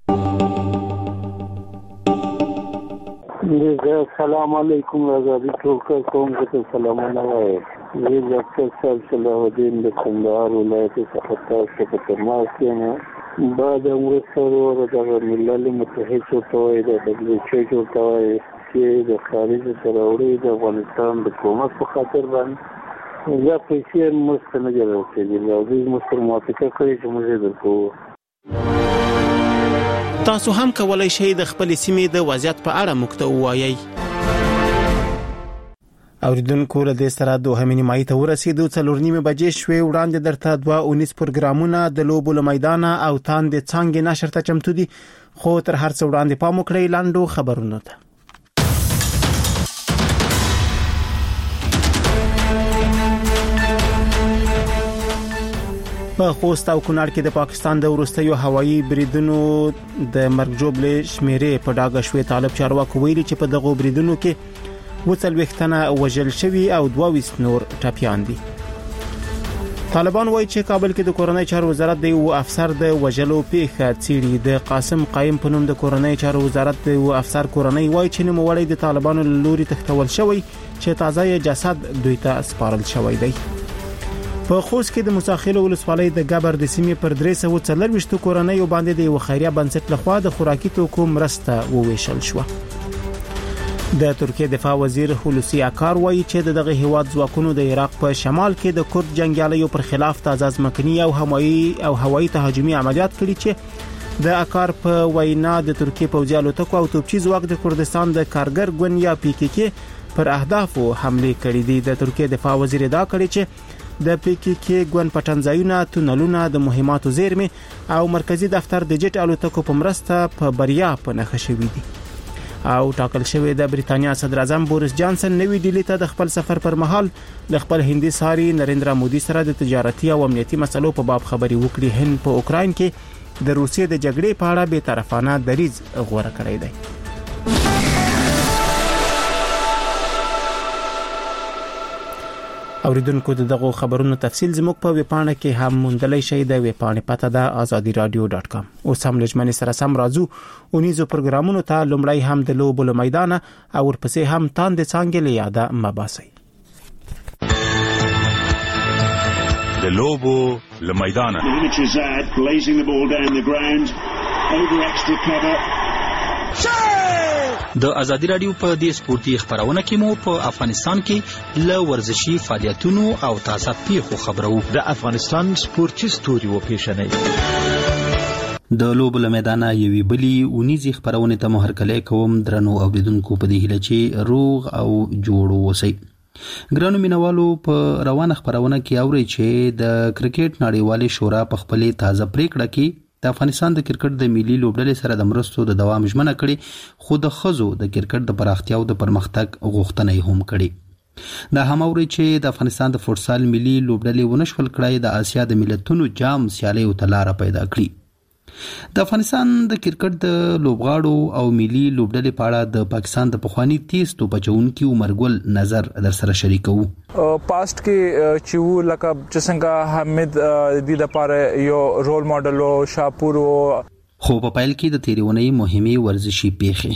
السلام علیکم آزادی ټول کوم ته سلامونه وایم. زه ډاکټر صلاح الدین د کندهار ولایت څخه تاسو ته تماس یم. بعد امرسرور د ملل متحد ټوټوي د دبليو ټوټوي چې د خارج تراوړي د افغانستان د حکومت په خاطر باندې یا پیسې مستنه جوړه کړي او د مستر موافقه کړې چې موږ درکو. تاسو هم کولای شئ د خپل سیمې د وضعیت په اړه موږ ته ووایئ. اوریدونکو له دې سره دوه نیمایي ته ورسېدو 4:30 بجې شوې. وړاندې درته 2 پروګرامونه د لوبو له میدان او تاند څنګه نشر ته چمتو دي، خو تر هر څه وړاندې پام وکړئ لاندو خبرونه ته. په خوست او کونړ کې د پاکستان د وروستیو هوایي بریدونو د مرګ جوړې شمیرې په ډاګه شوې. طالب چارواکو ویلي چې په دغه بریدونو کې 40 تنه وژل شوي او 22 نور ټپيان دي. طالبان وایي چې کابل کې د کورنۍ چارو وزارت د یو افسر د وژلو پیښه څیړي. د قاسم قایم په نوم د کورنۍ چارو وزارت د یو افسر کورنۍ وایي چې نوموړی د طالبانو لوري تختول شوی چې تازه جسد دوی ته سپارل شوی دی. په خوست کې د مساخیل ولسوالۍ د ګبر د سیمې پر 340 کورنۍ باندې د یو خیریه بنسټ لخوا د خوراکي توکو مرسته وویشل شو. د ترکیه دفاع وزیر هولوسی اکار وایي چې دغه هیواد ځواکونو د عراق په شمال کې د کورد جنگیالیو پر خلاف تازه ځمکني او هوایي تهاجمي عملیات کړي چې د اکار په وینا د ترکیه پوځي الوتکو او توپچي ځواک د کردستان د کارګر ګوند یا PKK پر اهدافو حمله کړې دي. د ترکیه دفاع وزیر دا کړی چې د PKK ګوند پټنځایونه، تونلونه، د مهماتو زیرمې او مرکزی دفتر د جټ الوتکو په مرسته په بریا په نښه شوی دي. او ټاکل شوی د بریتانیا صدر اعظم بوریس جانسن نوی ډیلی ته د خپل سفر پر مهال د خپل هندي ساري نریندرا مودي سره د تجارتي او امنیتي مسلو په باب خبري وکړي. هند په اوکراین کې د روسیې د جګړې په اړه به طرفانه دریځ غوړه کړی دی. اوریدونکو دغه خبرونو تفصیل زموږ په ویبپاڼه کې هم موندلای شئ. د ویبپاڼې پته ده azadiradio.com. اوس هم لجمنې سره سم راځو اونیزو پروګرامونو ته. لومړی هم د لوبو له میدان او ورپسې هم تاند څنګه له یاده مباسي. د لوبو له میدان د ازادي رادیو په دې سپورتي خبرونه کې مو په افغانستان کې له ورزشي فعالیتونو او تازه پیښو خبرو. د افغانستان سپورتي ستوري و پیښنې د لوبو له میدان یوې بلی اونیزي خبرونه ته مهرکلې کوم. درنو اوریدونکو په دې هیله چې روغ او جوړ اوسئ. ګرانو مینوالو په روانه خبرونه کې اوري چې د کرکټ نړیوالې شورا په خپلې تازه پریکړه کې د افغانستان د کرکټ د ملي لوبډلې سره د مرستو د دوام ژمنه کړې، خو د خزو د کرکټ د پراختیا او د پرمختګ غوښتنه هم کړې. دا هم اوري چې د افغانستان د فوټسال ملي لوبډلې ونشول کړای د آسیا د ملتونو جام سیالي او تلاره پیدا کړې. د افغانستان د کرکټ د لوبغاړو او ملي لوبډلې په اړه د پاکستان د پخوانی تیز توپچونکي عمر ګل نظر در سره شریکو. پاست کې چې و لکه چې څنګه حمید د لپاره یو رول ماډل او شاپور خو په پایل کې د تیریونې مهمه ورزشي پیښې.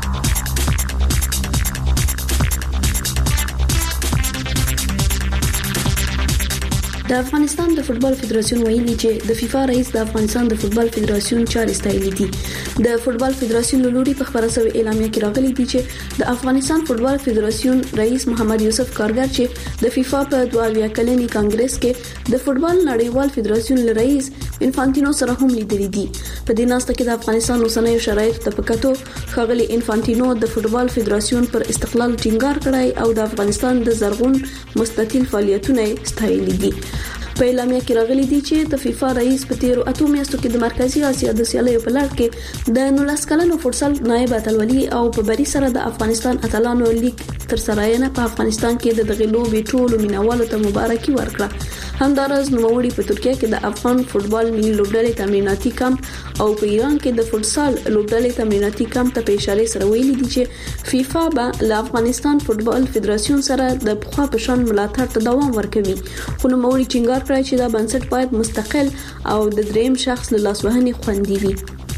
د افغانستان د فوتبال فدراسیون ویلي چې د فیفا رئیس د افغانستان د فوتبال فدراسیون چارې ستایلې دي. د فوتبال فدراسیون لوري په خبره سوي اعلامیه کې راغلي دي چې د افغانستان فوتبال فدراسیون رئیس محمد یوسف کارګر چې د فیفا په 22 کلنی کانګرس کې د فوتبال نړیوال فدراسیون رئیس انفانتینو سره هم لیدلي دي. په دې ناسته کې د افغانستان اوسنۍ شرایط ته پکاتو خغلی انفانتینو د فوتبال فدراسیون پر استقلال ټینګار کړای او د افغانستان د زرغون مستطیل فعالیتونه ستایلي دي. په اعلامیه کې راغلي دي چې د فیفا رئیس په تیرو اتو میاشتو کې د مرکزی اسیا د سیالیو په لړ کې د 19 کلنو فوتسال نائب اتلولي او په بری سره د افغانستان اتلانو لیگ تر سرایانه په افغانستان کې د دغه لوبې ټولو مینوالو ته مبارکي ورکړه. همدارس نوموړي په ترکیه کې د افغان فوتبال ملي لوبډلې تمریناتي کمپ او په ایران کې د فوتسال لوبډلې تمریناتي کمپ ته په اشاره سره ویلي دي چې فیفا به له افغانستان فوتبال فدراسیون سره د پخوا په شان ملاتړ ته دوام ورکوي. خو نوموړي ټینګار کړی چې دا بنسټ باید مستقل او د دریم شخص له لاسوهنې خوندي وي.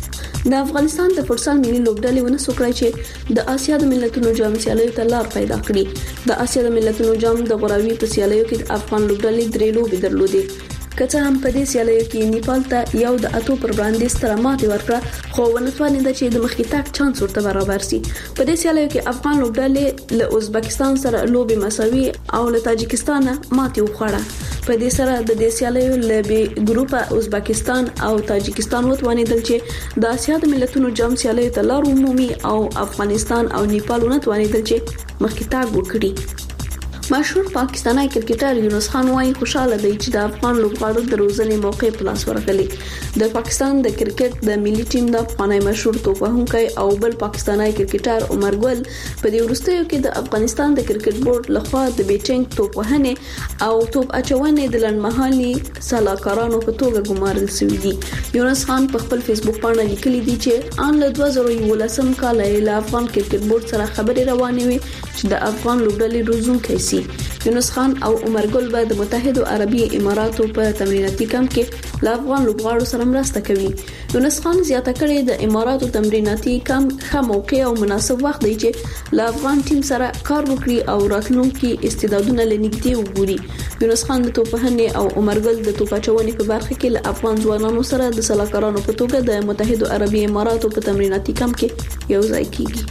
د افغانستان د فوتسال ملي لوبډلې ونه سوکړای چې د آسیا د ملتونو جام سیالیو ته لار پیدا کړي. د آسیا د ملتونو جام د غوراوي په سیالیو کې د افغان لوبډلې درې لوبې درلودې. کله هم په دې سیالیو کې نیپال ته یو د اتو پر وړاندې ستره ماتې ورکړه خو ونتوانید چې د مخکې تګ چانس ورته برابر شي. په دې سیالیو کې افغان لوبډلې له ازبکستان سره لوبې مساوي او له تاجکستان ماتې وخوړه. په دې سره د دې سیالیو له بي ګروپ ازبکستان او تاجکستان وتوانیدل چې د آسیا د ملتونو جام سیالیو ته لار ومومي او افغانستان او نیپال وتوانیدل چې مخکې تګ وکړي. مشهور پاکستانی کرکټر یونس خان وايي خوشاله دی چې د افغان لوبغاړو د روزنې موقع په لاس ورغلی. د پاکستان د کرکټ د ملي ټیم د افغاني مشهور توپ وهونکی او بل پاکستانی کرکټر عمر ګل په دې وروستیو کې د افغانستان د کرکټ بورډ لخوا د بیټینګ توپ وهنې او توپ اچونې د لنډمهالي سلاکارانو په توګه ګمارل شوی دی. یونس خان په خپل فیسبوک باندې لیکلي دي چې ان له 2011 کال له افغان کرکټ بورډ سره خبرې روانې وي چې د افغان لوبډلې روزونکي سي. یونس خان او عمر ګل به د متحده عربي اماراتو په تمریناتي کمپ کې له افغان لوبغاړو سره مرسته کوي. یونس خان زیاته کړې د اماراتو تمریناتي کمپ ښه موقع او مناسب وخت دی چې له افغان ټیم سره کار وکړي او راتلونکي استعدادونه لنیږدې وګوري. یونس خان د توپهنې او عمر ګل د توپاچونې په برخه کې له افغان ځوانانو سره د سلاکارانو په توګه د متحده عربي اماراتو په تمریناتي کمپ کې یو ځای کیږي.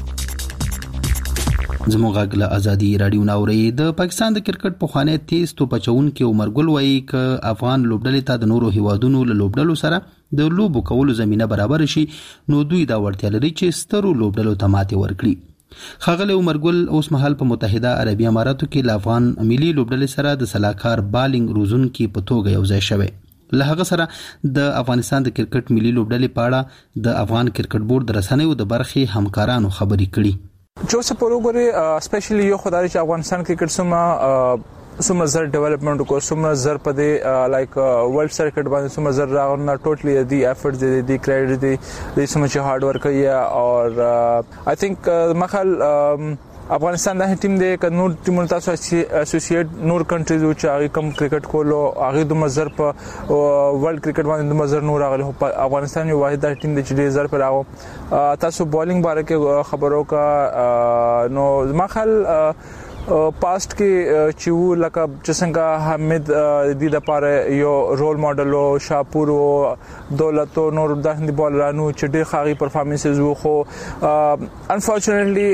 زموږ غږ ازادي رادیو ناوري. د پاکستان د کرکټ په خوانې تیز توپچون کې عمر ګل وایي ک افغان لوبډلې ته د نورو هیوادونو له لوبډلو سره د لوبو کولو زمينه برابر شي نو دوی دا ورته لري چې سترو لوبډلو ته ماتې ورکړي. خغل عمر ګل اوس مهال په متحده عربي اماراتو کې له افغان ملي لوبډلې سره د سلاکار بالینګ روزونکي په توګه یو ځای شوی. له هغه سره د افغانستان د کرکټ ملي لوبډلې په اړه د افغان کرکټ بورډ د رسنیو د برخې همکارانو خبرې کړي. جو سپورګوري اسپیشلی یو خدای چې افغانستان کرکټ سم زر ډیولپمنٹ کو سم زر په دې لایک ورلد سرکټ باندې سم زر راغونه ټوټلی دی افورټ دی کریډټ دی سم چې هارد ورک یا اور آی تھنک مخال افغانستان د ټیم د نور ټیمونو تاسو اسوسییټ نور کنټریز چې هغه کم کرکټ کولو هغه د مزر په ورلد کرکټ باندې د مزر نور راغلی په افغانستان یو واحد ټیم د چې زر پر راو تاسو بولینګ باره کې خبرو کا نو مخال پاست کې چې و لکه چې څنګه حمید د لپاره یو رول ماډل او شاپور او دولت او نور د هندي بالرانو چې ډېر ښه پرفارمنسز وو خو انفورچونټلی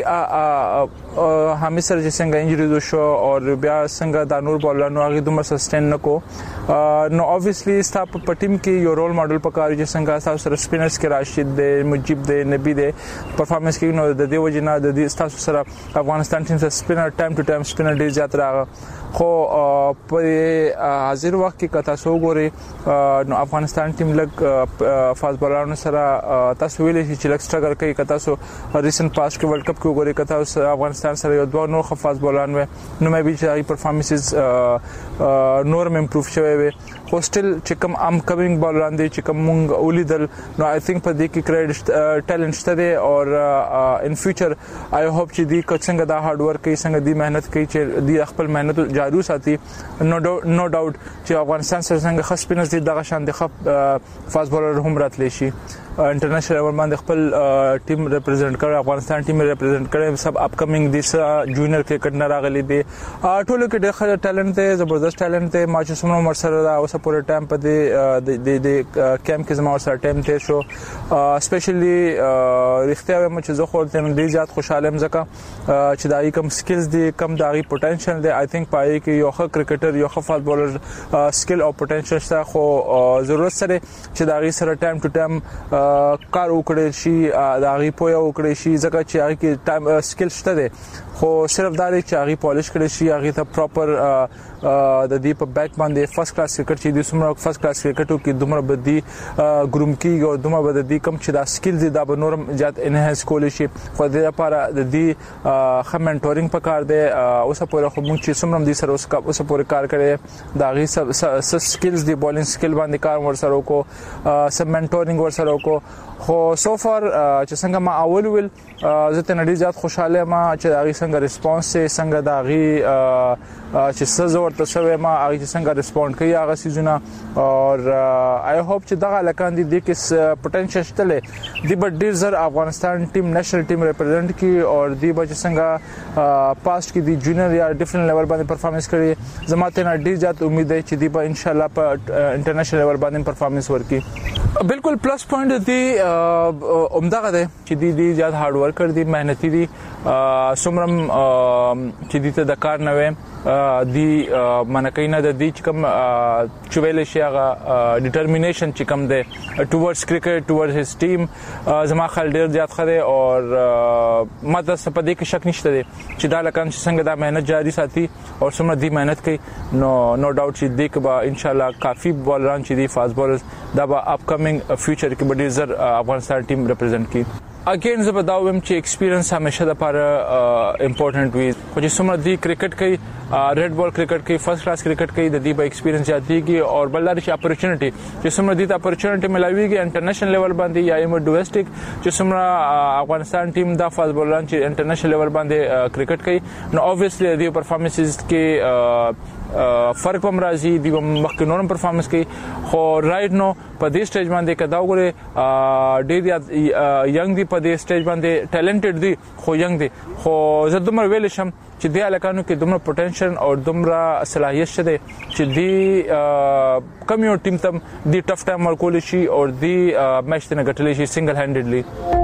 حمید سره چې څنګه انجری شو او بیا څنګه د نور بالرانو هغه دومره سسټین نکو نو obviously ستاپ په ټیم کې یو رول ماډل پکاره چې څنګه تاسو سره سپینرز کې راشد دی مجيب دی نبی دی پرفارمنس کې نو د دې وجنه د دې تاسو سره افغانستان ټیم سره سپینر ټایم ټو ټایم سپینر ډیر زیات راغ خو په حاضر وخت کې کتا سو ګوري نو افغانستان ټیم لګ فاست بالرانو سره تاسو ویلې چې لګ سټرګل کوي کتا سو ریسنت پاس کې ورلد کپ کې ګوري کتا افغانستان سره یو دوه نور فاست بالران و نو مې به چې پرفارمنسز نور امپروف شوی وي خو سټیل چې کوم ام کمینګ بالران دي چې کوم مونږ ولیدل نو آی تھنک په دې کې کریډټ ټیلنټ شته دي او ان فیوچر آی هوپ چې دې څنګه دا هارد ورک کوي څنګه دې مهنت کوي چې دې خپل مهنت جارو ساتي نو ډاوټ چې افغانستان سره څنګه خاص پینځ دي دغه شان د خپ فاست بالر هم راتلی شي انټرنیشنل لیول باندې خپل ټیم ریپرزینټ کړ افغانستان ټیم ریپرزینټ کړ سب اپ کمینګ دیس جونیئر کرکټ نه راغلي دي ټول کې ډېر ټالنت دی زبردست ټالنت دی ما چې څومره عمر سره دا اوس پورې ټایم په د کیمپ کې زما سره ټایم تیر شو سپیشلی رښتیا وایم چې زه خو ته ډېر زیات خوشاله یم ځکه چې دا کوم سکلز دي کم دا غي پوتنشل دی آی تھنک پای کې یو ښه کرکټر یو ښه فاست بولر سکل او پوتنشل شته خو ضرورت سره چې دا غي سره ټایم ټو ټایم کار وکړي شي دا غي پوهه وکړي شي ځکه چې هغه کې ټایم سکل شته دی خو صرف دا دی چې هغه پالیش کړي شي هغه ته پراپر د دې په بیک باندې فرست کلاس کرکټ چې د سمره فرست کلاس کرکټو کې دومره بدی ګروم کیږي او دومره بدی کم چې دا سکلز دا به نورم زیات انهانس کولی شي خو د لپاره د دې خه منټورینګ پکار دی اوس پورې خو موږ چې سمره د سره اوس پورې کار کړي دا غي سب سکلز دی بولینګ سکل باندې کار ور سره وکړو سب منټورینګ ور سره وکړو خو سو فار چې څنګه ما اول ویل زه ته نړۍ زیات خوشاله ما چې دا غي څنګه ریسپانس څنګه دا غي چې سزا ورته شوی ما هغه څنګه ریسپونډ کوي هغه سيزونه او آی هوپ چې دغه لکان دي د کې پوتنشل شته دی بټ ډیر زر افغانستان ټیم نېشنل ټیم ریپرزینټ کی او دی بچ څنګه پاست کی دی جونیئر یا ډیفرنٹ لیول باندې پرفارمنس کړي زماته نه ډیر زیات امید ده چې دی به ان شاء الله په انټرنیشنل لیول باندې پرفارمنس ورکړي بالکل پلس پوینټ دی عمدغه ده چې دی زیات هارد ورکر دي مهنتي دي سمرم چې دي ته د کار نه وي دی منکینه د دې کوم چویل شي هغه ډیټرمینیشن چې کوم دی ټوورډز کرکټ ټوورډز هیز ټیم زما خل ډیر زیات خره او ماته سپدې کې شک نشته دی چې دا لکان چې څنګه دا مهنت جاری ساتي او سمره دی مهنت کوي نو ډاوټ چې دی که به ان شاء الله کافی بولران چې دی فاست بولرز دا به اپ کمینګ فیوچر کې به ډیر زر افغانستان ټیم ریپرزینټ کوي اگین زه به دا وایم چې ایکسپیرینس همیشه د لپاره امپورټنٹ وي خو چې څومره دی کرکټ کوي ریډ بال کرکټ کوي فرست کلاس کرکټ کوي د دې به ایکسپیرینس زیاتېږي او بلدار شي اپورچونټی چې څومره دی ته اپورچونټی ملاويږي انټرنیشنل لیول باندې یا ایم ډومېسټک چې څومره افغانستان ټیم د فاست بولران چې انټرنیشنل لیول باندې کرکټ کوي نو اوبویسلی د پرفارمنسز کې فرق هم راځي دی مخکې نورم پرفارمنس کوي خو رائټ نو په دې سټیج باندې کدا وګوره ډېر ینګ دی په دې سټیج باندې ټیلنټډ دی خو ینګ دی خو زه دومره ویل شم چې د الکانو کې دومره پوتنشل او دومره صلاحیت شته چې دی کم یو ټیم تم دی ټف ټایم ورکول شي او دی میچ ته غټلی شي سنگل هینډډلی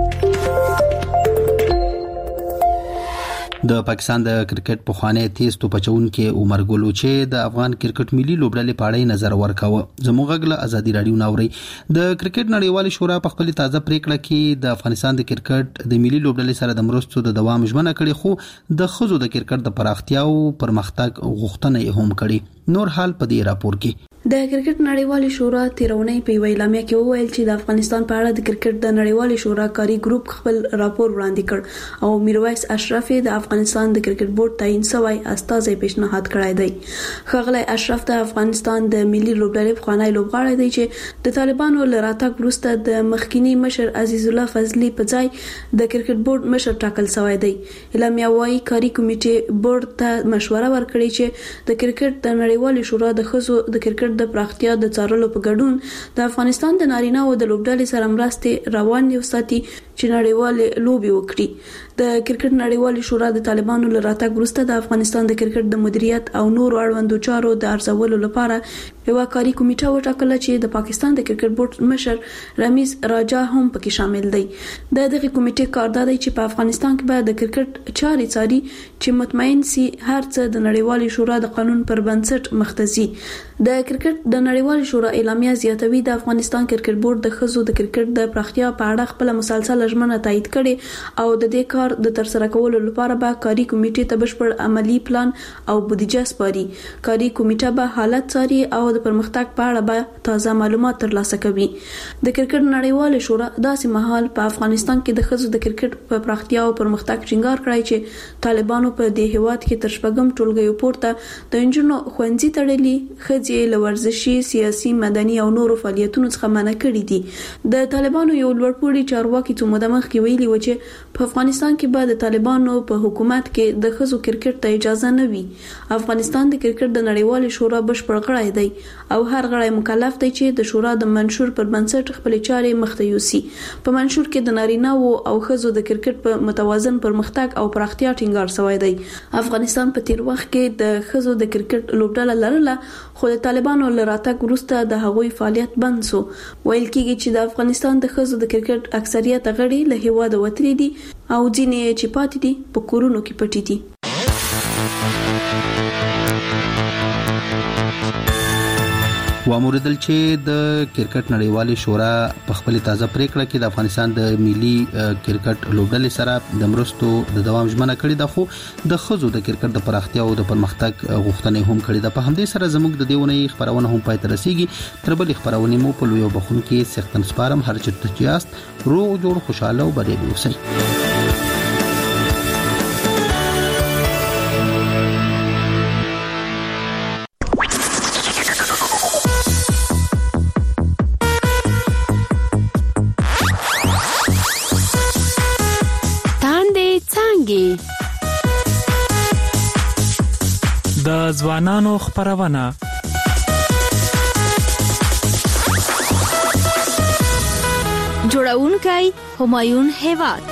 د پاکستان د کرکټ په خوانه تیز توپچون کې عمر ګلو چې د افغان کرکټ ملي لوبډلې پاړې نظر ورکاوه زموږ غږ له ازادي رادیو ناوري د کرکټ نړیوال شورا په خپل تازه پریکړه کې د افغانستان د کرکټ د ملي لوبډلې سره د مرستو د دوام ژمنه کړې خو د خزو د کرکټ د پراختیا او پرمختګ غوښتنه هم کړې نور حال په دې راپور کې د کرکټ نړیوال شورا تیرونی په ویلامیا کې وویل چې د افغانستان په اړه د کرکټ د نړیوال شورا کاری ګروپ خپل راپور وړاندې کړ او میرویس اشرف د افغانستان د کرکټ بورډ تعین شوی استازي پیشنهاد کړی دی خغلی اشرف د افغانستان د ملي لوبډلې خوانی لوبغاړی دی چې د طالبانو لراتګ وروسته د مخکینی مشر عزیز الله فضلی په ځای د کرکټ بورډ مشر ټاکل شوی دی اعلامیه وايي کاری کمیټه بورډ ته مشوره ورکړي چې د کرکټ د نړیوال شورا د خزو د کرکټ د پراختیا د څارلو په ګډون د افغانستان د نارینه او د لوبډلې سره مرستې روان دي وساتي چې نړیوال لوبي وکړي د کرکټ نړیوال شورا د طالبانو لراتګ وروسته د افغانستان د کرکټ د مدیریت او نور اړوندو چارو د ارزولو لپاره یو کاری کمیټه وټاکله چې د پاکستان د کرکټ بورډ مشر رمیز راجا هم پکې شامل دی د دغه کمیټې کاردار دی چې په افغانستان کې به د کرکټ چاري څاري چې مطمئن سي هر څه د نړیوال شورا د قانون پر بنسټ مختزي د کرکټ د نړیوال شورا اعلامیه زیاتوي د افغانستان کرکټ بورډ د خزو د کرکټ د پراختیا په اړه خپل مسلسل ژمنه تایید کړي او د دې کار د ترسره کولو لپاره به کاری کمیټې ته بشپړ عملی پلان او بودیجه سپاري کاری کمیټه به حالت څاري او د پرمختګ په اړه به تازه معلومات ترلاسه کوي د کرکټ نړیوال شورا داسې مهال په افغانستان کې د خزو د کرکټ په پراختیا او پرمختګ ټینګار کړی چې طالبانو په دې هیواد کې تر شپږم ټولګیو پورته د انجونو خوندزي تړلي خځې لورزشي سیاسي مدني او نورو فعالیتونو څخه منع کړي دي د طالبانو یو لوړپوړي چارواکي څو موده مخکې ویلي و چې په افغانستان کې به د طالبانو په حکومت کې د خزو کرکټ ته اجازه نه وي افغانستان د کرکټ د نړیوال شورا بشپړ غړی دی او هر غړی مکلف دی چې د شورا د منشور پر بنسټ خپل چارې مخته یوسي. په منشور کې د نارینه او ښځو د کرکټ په متوازن پرمختګ او پراختیا ټینګار شوی دی. افغانستان په تیر وخت کې د ښځو د کرکټ لوبډله لرله، خو د طالبانو له راتګ وروسته د هغوی فعالیت بند شو. ویل کېږي چې د افغانستان د ښځو د کرکټ اکثریت غړي له هیواده وتلي دي او ځینې چې پاتې دي په کورونو کې پټي دي. واموردل چې د کرکټ نړیوالې شورا په خپل تازه پریکړه کې د افغانستان د ملي کرکټ لوبډلې سره د مرستو د دوام ژمنه کړې ده، خو د ښځو د کرکټ د پراختیا او د پرمختګ غوښتنې هم کړې ده. په همدې سره زموږ د دیونې خبرونه هم پای ته رسیږي. تر بلې خبرونه مو په لوی بخون کې سختن سپارم. هر چیرته چې یاست روغ جوړ خوشاله او بریالي اوسئ. د ځوانانو خبرونه جوړونکی همایون هیواد.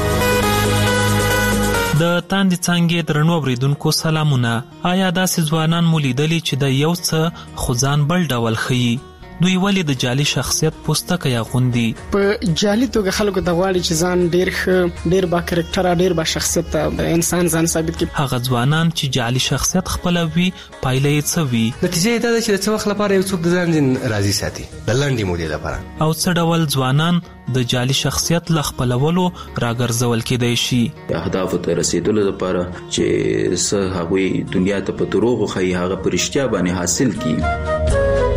د تاندې څانګې درنو اوریدونکو سلامونه. آیا داسې ځوانان مو لیدلي چې د یو څه خو ځان بل ډول ښیي؟ دوی ولې د جعلي شخصیت پوستکی اغوندي؟ په جعلي توګه خلکو د غواړي چې ځان ډیر ښه، ډیر با کرکټر، ډیر با شخصیت انسان ځان ثابت کړي. هغه ځوانان چې جعلي شخصیت خپلوي پایله یې څه وي؟ نتیجه یې دا ده چې څه وخت لپاره یو څوک د ځان راضي ساتي د لنډې مودې لپاره. او څه ډول ځوانان د جعلي شخصیت له خپلولو راګرځول کېدای شي؟ اهداف ته رسیدلو لپاره چې څه هغوی دنیا ته په دروغ ښیي هغه په رښتیا باندې حاصل کړي.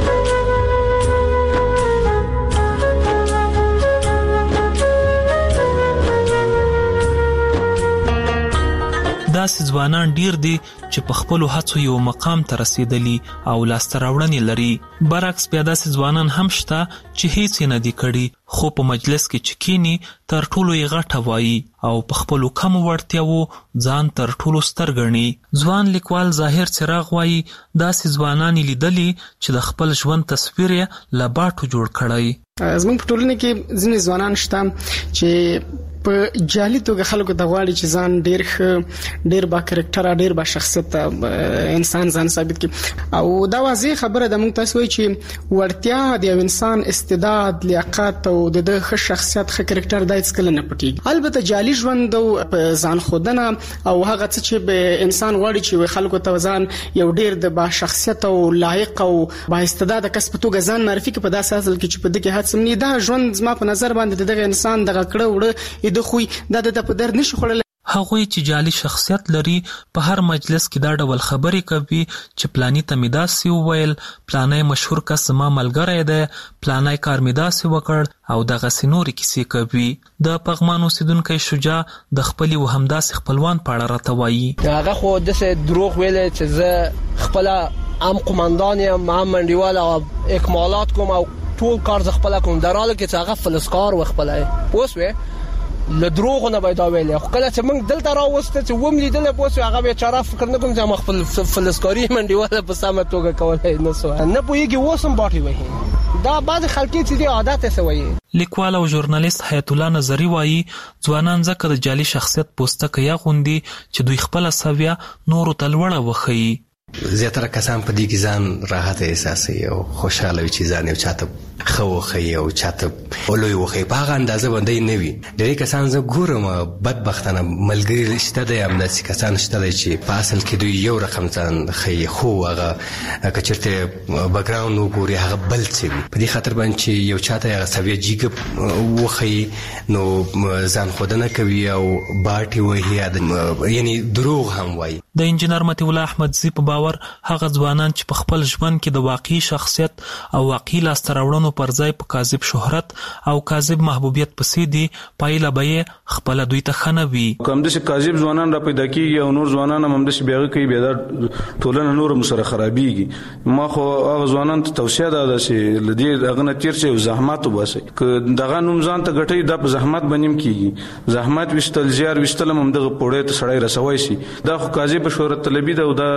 داسې ځوانان ډیر دي چې په خپلو هڅو یو مقام ته رسیدلي او لاسته راوړنې لري. برعکس بیا داسې ځوانان هم شته چې هیڅ یې نه دي کړي، خو په مجلس کې چې کینی تر ټولو یې غټه وایي او په خپلو کمو وړتیاوو ځان تر ټولو ستر ګڼي. ځوان لیکوال ظاهر څراغ وایي داسې ځوانان لیدلي چې د خپل ژوند تصویر یې له باټو جوړ کړی. زموږ په ټولنه کې ځینې ځوانان شته چې په جعلي توګه خلکو د غواړي چې ځان ډیر ښه، ډیر با کرکټر، ډیر با شخصیت انسان ځان ثابت کړي. او دا واضح خبره ده، موږ تاسو وایي چې وړتیا د یو انسان استعداد، لیاقت او د ښه شخصیت، ښه کرکټر د هیڅ کله نه پټيږي. البته جعلي ژوند او ځان خودنه او هغه څه چې به انسان غواړي چې خلکو ته ځان یو ډیر د با شخصیت او لایق او با استعداد کس په توګه ځان معرفي کړي، په داسې حال کې چې په دغه هڅه نه دا ژوند زما په نظر باندې دغه انسان دغه کړه وړه د خوې د په در نشي خړل. هغوی چې جعلي شخصیت لري په هر مجلس کې دا ډول خبرې کوي چې پلانی ته می داسې وویل، پلانی مشهور کس زما ملګری دی، پلانی کار می داسې وکړ او دغسې نورې کیسې کوي. د پغمان اوسیدونکی شجاع د خپلې و همداسې خپلوان په اړه راته وایي. هغه خو داسې دروغ ویلی چې زه خپله هم قمندان یم، هم منډیوال او اکمالات کوم او ټول کار ز خپل کوم، در حالی کې چې هغه فلسکار و خپل پوسوي له دروغ نه پیدا ویل. خو کله چې موږ دلته راوسته چې وم لیدل پوسوي هغه بیچاره فکر نه کوم چې ما خپل فلسکاري منډیواله په سمه توګه کولای نه سو نه پوهیږي وسم باټي وایي. دا بعض خلک چې دی عادت سوي. لیکوال او ژورنالیست حیات الله نظری وایي ځوانان ځکه د جعلي شخصیت پوستکی اغوندي چې دوی خپل سویا نورو ته لوړه وښيي. زیاتره کسان په دې کې ځان راحت احساسوي او خوشاله وي چې ځان یو چاته خو وښيي او چاته ولوي وښيي. په هغه اندازه باندې نه وي. ډېری کسان زه ګورم بدبختانه ملګري شته دی، همداسې کسان شته دی چې په اصل کې دوی یو رقم ځان ښیي، خو هغه که چېرته بیکګراونډ وګوري هغه بل څه وي. په دې خاطر باندې چې یو چاته هغه سویه جیګه وښيي نو ځان ښودنه کوي او باټې وهي، یعنی دروغ هم وایي. د انجینر مطیع الله احمدزي په باور هغه ځوانان چې په خپل ژوند کې د واقعي شخصیت او واقعي لاسته راوړنو پر ځای په کاذب شهرت او کاذب محبوبیت پسې دي، پایله به یې خپله دوی ته ښه نه وي. کوم داسې کاذب ځوانان را پیدا کېږي او نور ځوانان هم همداسې بیا کوي، بیا دا ټولنه نور هم سره خرابېږي. ما خو هغه ځوانانو ته توصیه ده چې له دې هغه نه تېر شئ او زحمت وباسئ. که دغه نوم ځان ته ګټئ دا په زحمت باندې هم کېږي. زحمت ویشتل، زیار ویشتل هم همدغه پوړۍ ته سړی رسوی شي. دا خو کاذب شهرت طلبي ده او دا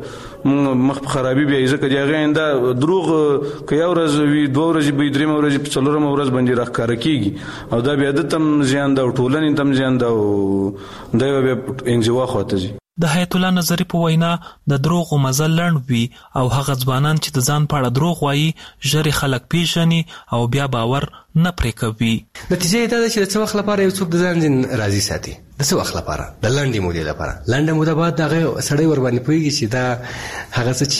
مخ خرابي به ځکه دی هغه انده دروغ کیا ورځ وی 2 ورځې به 3 ورځې په 4 ورځ باندې راخاره کیږي او دا بیا د تم زیان دا ټولنې تم زیان دا دا به انزوا خاطر د حیات الله نظری په وینا د دروغ مزل لړ وی او هغه ځوانان چې د ځان په اړه دروغ وایي ژر خلک پیژني او بیا باور نه پرې کوي. نتیجه دا ده چې څو وخت لپاره یو څوک د ځان راضي ساتي د څو وخت لپاره د لنډې مودې لپاره لنډه موده بعد هغه سړی ور باندې پوهیږي چې دا هغه څه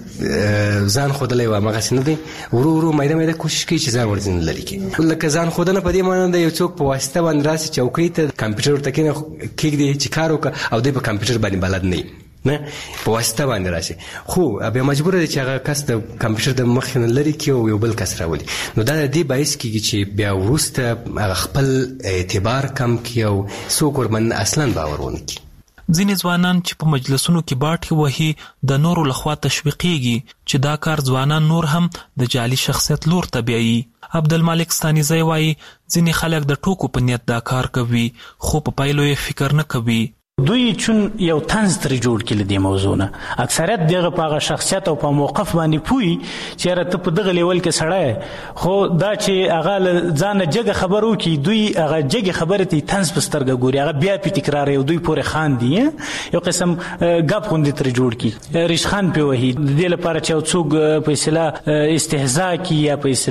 چې ځان خودلې و هغه څه نه دی ورو مېده کوشش کوي چې ځان ورځین لري کې لکه ځان خودنه په دې معنی د یو څوک په واسطه باندې راسي چوکۍ ته کمپیوټر ته کېږي چې کار وکړي او د په کمپیوټر باندې بلد نه په واسطه باندې راشي خو بیا مجبور دی چې هغه کس د کمپیوټر د مخ نه لري کې او یو بل کس راولي نو دا د دې باعث کیږي چې بیا ورسته هغه خپل اعتبار کم کی او څوک ورمن اصلا باور ونه کی. ځینې ځوانان چې په مجلسونو کې باټي وهي د نورو لخوا تشویقيږي چې دا کار ځوانان نور هم د جعلي شخصیت لور ته بیایي. عبدالمالک ستانیزی وایي ځینې خلک د ټوکو په نیت دا کار کوي خو په پایلو یې فکر نه کوي. دوی چون یو طنز ترې جوړ کړي دې موضوع نه اکثریت دغه په هغه شخصیت او په موقف باندې پوي چې را ته په دغه لیول کې سړی خو دا چې هغه ځان جګه خبرو کې دوی هغه جګه خبره ته طنز په سترګه ګوري هغه بیا په تکرار یو دوی پورې خان دي یو قسم غاب خوندې ترې جوړ کړي ریشخان په وਹੀ د دې لپاره چې څوک په اصطلاح استهزاء کی یا په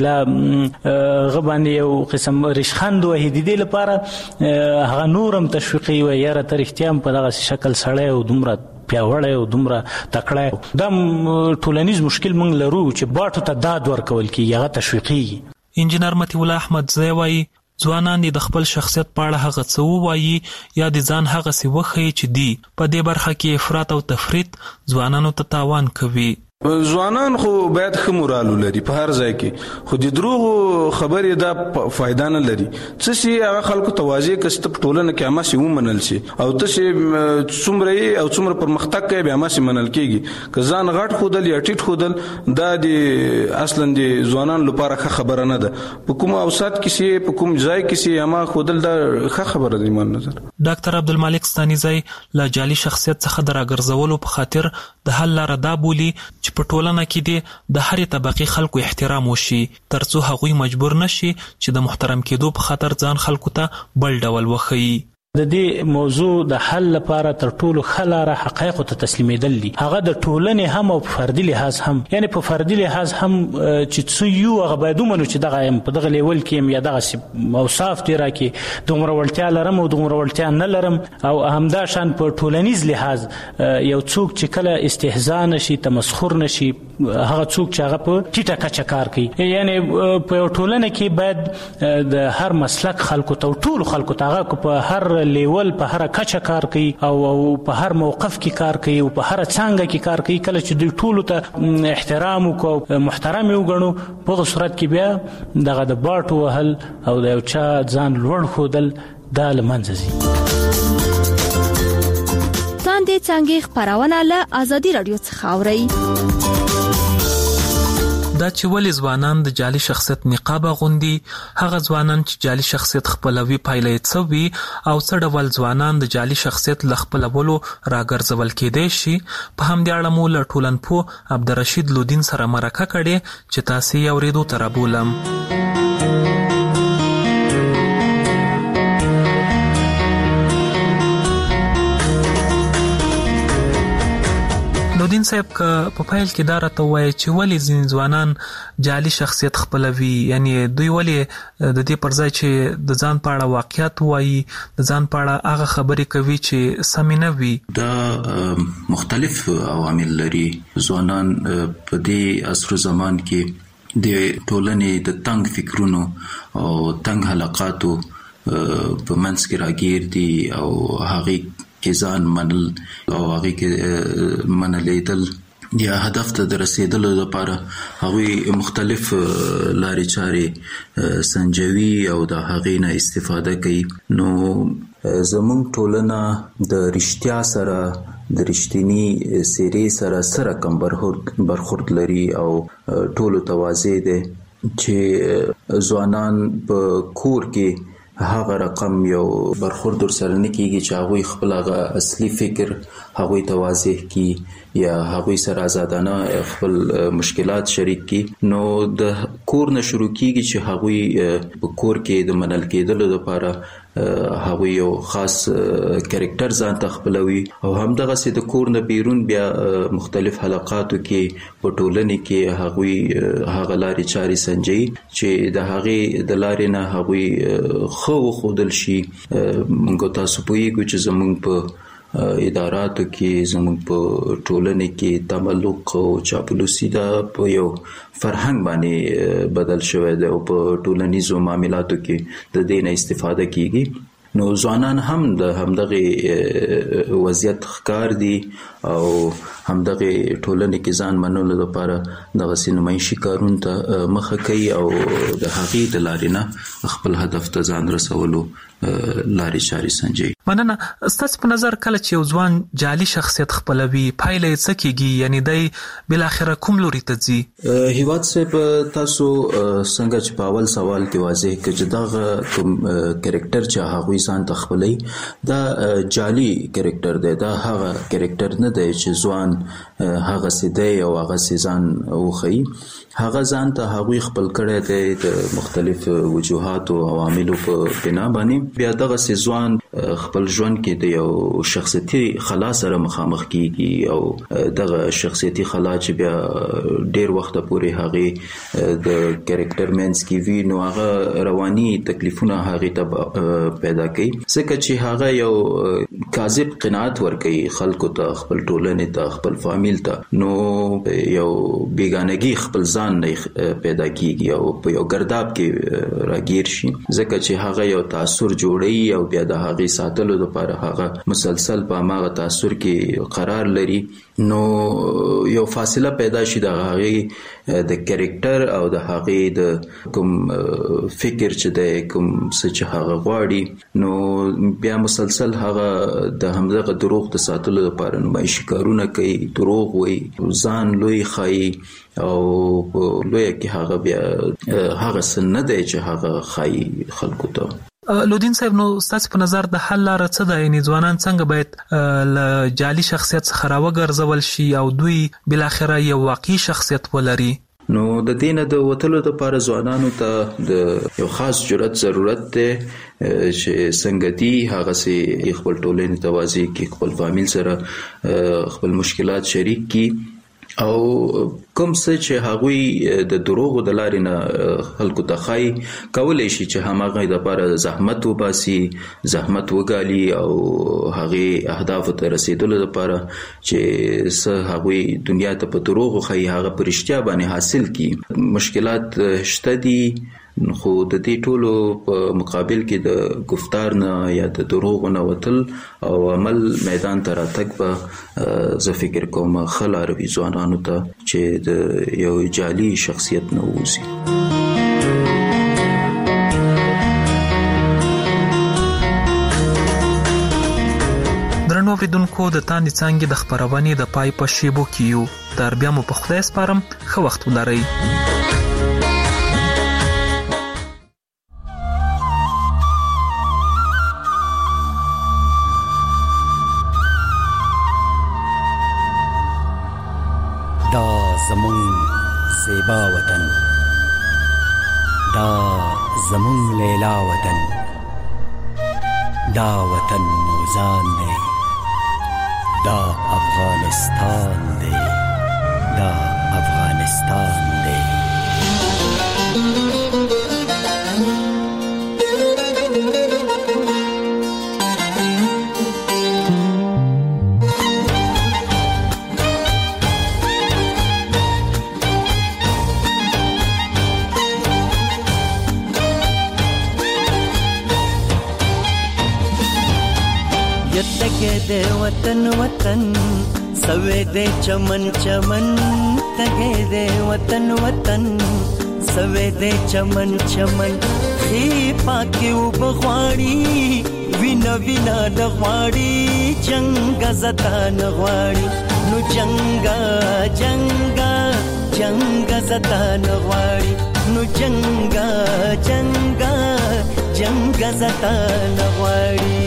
اصطلاح غبان یو قسم ریشخان د وਹੀ د دې لپاره هغه نورم تشویقي و یا تر اختیار په دغه شکل سړی او دومره پیاوړی او دومره تکړه دا ټولنیز مشکل موږ لرو چې باټو ته داد ورکول کیږي هغه تشویقي. انجینر مطیع الله احمد زی وایي ځوانان د خپل شخصیت په اړه هغه څه وایي یا د ځان هغه څه وښیي چې دی په دې برخه کې افراط او تفریط ځوانانو ته تاوان کوي. ځوانان خو باید ښه مورال ولري په هر ځای کې خو د دروغ خبرې دا فائدہ نه لري څه شي هغه خلکو توازی کست په ټولنه کې امه سي ومنل شي او ته څومره او څومره پرمختګ کوي به امه سي منل کېږي که ځان غټ خودل یا ټیټ خودل دا د اصلا د ځوانان لپاره ښه خبره نه ده په کوم اوسات کې سي په کوم ځای کې سي امه خودل دا ښه خبره دی من نظر. ډاکټر عبدالمالک ستانیزی لا جعلي شخصیت څخه دراګرځولو په خاطر د حل لاره دا بولي په ټولنه کې د هرې طبقې خلکو احترام وشي ترڅو هغوی مجبور نشي چې د محترم کېدو په خاطر ځان خلکو ته بل ډول وښيي. د دې موضوع د حل لپاره تر ټولو ښه لاره حقایقو ته تسلیمېدل دي هغه د ټولنې هم او په فردي لحاظ هم یعنی په فردي لحاظ هم چې څو یو هغه باید ومنو چې دغه په دغه لیول کې یا دغه اوصاف دي راکې دومره وړتیا لرم او دومره وړتیا نه لرم او همدا شان په ټولنیز لحاظ یو څوک چې کله استهزاء نشي تمسخر نشي هغه څوک چې هغه په ټیټه کچه کار کوي یعنی په ټولنه کې باید د هر مسلک خلکو ته ټول خلکو ته هغه په هر لیول په هر کچه کار کوي او په هر موقف کې کار کوي او په هر څنګه کې کار کوي کله چې دوی ټول ته احترام او محترم وګڼو په صورت کې بیا دغه د باټو وهل او د یو چا ځان لوړ خودل دا لمنځه ځي. تاندې څنګه خبرونه له ازادي رادیو څخه اوري دا چې ولې ځوانان د جعلي شخصیت نقاب غوندي هغه ځوانان چې جعلي شخصیت خپلوي پایله یې څه وي او څه ډول ځوانان د جعلي شخصیت له خپلولو راګرځول کېدای شي په همدې اړه مو له ټولنپوه عبدالرشید لودین سره مرکه کړې چې تاسو یې اورېدو ته رابولم. لودین صاحب که په پیل کې دا راته وایي چې ولې ځینې ځوانان جعلي شخصیت خپلوي یعنی دوی ولې د دې پر ځای چې د ځان په اړه واقعیت وایي د ځان په اړه هغه خبرې کوي چې سمې نه وي. دا مختلف عوامل لري. ځوانان په دې عصر زمان کې د ټولنې د تنگ فکرونو او تنگ حلقاتو په منځ کې راګیر دي او هغه کې ځان منل او هغه کې منلیدل یا هدف ته رسیدلو لپاره هغه مختلف لارې چارې سنجوي او د هغه نه استفاده کوي. نو زموږ ټولنه د رښتیا سره د رښتینی سری سره کم برخورد لري او ټولو توازی ده چې ځوانان په کور کې هغه رقم یو برخورد سره نه کیږي چې هغه خپل هغه اصلي فکر هغه ته واضح کی یا هغه سره آزادانه خپل مشکلات شریک کی. نو د کور نه شروع کیږي چې هغه په کور کې د منل کېدل لپاره هغه یو خاص کریکټر ځان تخپلوي او هم دغه سي د کور نه بیرون بیا مختلف حلقاتو کې په ټولنه کې هغه لاري چاري سنجي چې د هغه د لارې نه هغه خو خودل شي. موږ تاسو پوهیږو چې زموږ په اداراتو کې زموږ په ټولنه کې تملق او چاپلوسي دا په یو فرهنګ باندې بدل شوی دی او په ټولنیزو معاملاتو کې د دې نه استفاده کیږي. نو ځوانان هم د همدغه وضعیت ښکار دي او همدغه ټولنې کې ځان منلو لپاره دغه سینمایي کارونه ته مخه کوي او د هغې د لارې نه خپل هدف ته ځان رسولو لارې چارې سنجي. مننه. ستاسو په نظر کله چې یو ځوان جعلي شخصیت خپلوي پایله یې څه کیږي؟ یعنی دی بل اخره کوم لوري ته ځي؟ هیواد صاحب تاسو څنګه چې په اول سوال کې واضح کړ چې دا کوم کریکټر چې هغه ځان تخپلي دا جعلي کریکټر دی. دا هغه کریکټر نه دی چې ځوان هغه سیده او هغه ځان وخی. هغه ځان ته هغه خپل کړی دی د مختلف وجوهات او عواملو په بنا باندې. بیا دغه ځوان خپل ژوند کې د یو شخصیتي خلا سره مخامخ کیږي او دغه شخصیتي خلا چې بیا ډیر وخت پورې هغه د کریکټر مینس کې وی نو هغه رواني تکلیفونه هغه ته پیدا کوي ځکه چې هغه یو کاذب قناعت ورکوي خلکو ته، خپل ټولنې ته، خپل فامیل ته. نو یو بیگانگی خپل ځان نه پیدا کیږي او په یو ګرداب کې راګیر شي ځکه چې هغه یو تاثر جوړي او بیا د هغه ساتلو لپاره هغه مسلسل په هغه تاثر کې قرار لري. نو یو فاصله پیدا شي د هغه د کریکټر او د هغه د کوم فکر چې د کوم څه چې هغه غواړي. نو بیا مسلسل هغه د همدغه دروغ د ساتلو لپاره نمایش کارونه کوي، دروغ وایي، ځان لوی خایي او لوی کې هغه بیا هغه سن نه دی چې هغه خایي خلکو ته. لودین صاحب نو ستاسو په نظر د حل لاره څه ده؟ یعنی ځوانان څنګه باید له جعلي شخصیت څخه راوګرځول شي او دوی بل اخره یو واقعي شخصیت ولري؟ نو د دینه د وټلو لپاره ځوانانو ته د یو خاص جرأت ضرورت دی چې څنګه دی هغه سي خپل ټولنې توازی کې خپل فامیل سره خپل مشکلات شریک کی او کوم څه چې هغه د دروغو د لارې نه خلکو ته خای کولای شي چې همغه د لپاره زحمت وباسي، زحمت وګالي او هغه اهداف ته رسیدلو لپاره چې څه هغه دنیا ته په دروغو خای هغه پرشتیا باندې حاصل کی. مشکلات شته دي خو د دې ټولو په مقابل کې د گفتار نه یا د دروغ نه وتل او عمل میدان ته راتګ به زه فکر کوم خلاروي ځوانانو ته چې د یو جعلي شخصیت نه ووځي. درنو اوریدونکو د تاندې څانګې د خپرونې د پای په شیبو کې یو. تر بیا مو په خدای سپارم، ښه وخت ولرئ. دا زمون زیبا وطن، دا زمون لیلا وطن، دا وطن موزان دی، دا افغانستان دی، دا افغانستان دی. تگے دے وطن وطن سوے دے چمن چمن، تگے دے وطن وطن سوے دے چمن چمن. خی پاکی و بغواړي وینا وینا نغواړي، جنگا زتا نغواړي نو جنگا جنگا جنگا زتا نغواړي نو جنگا جنگا جنگ زتا نغواړي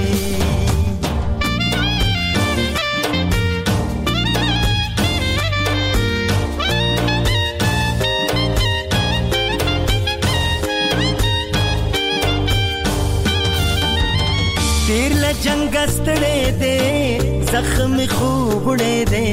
تیر له جنگ ستړې دې زخم خوبړې دې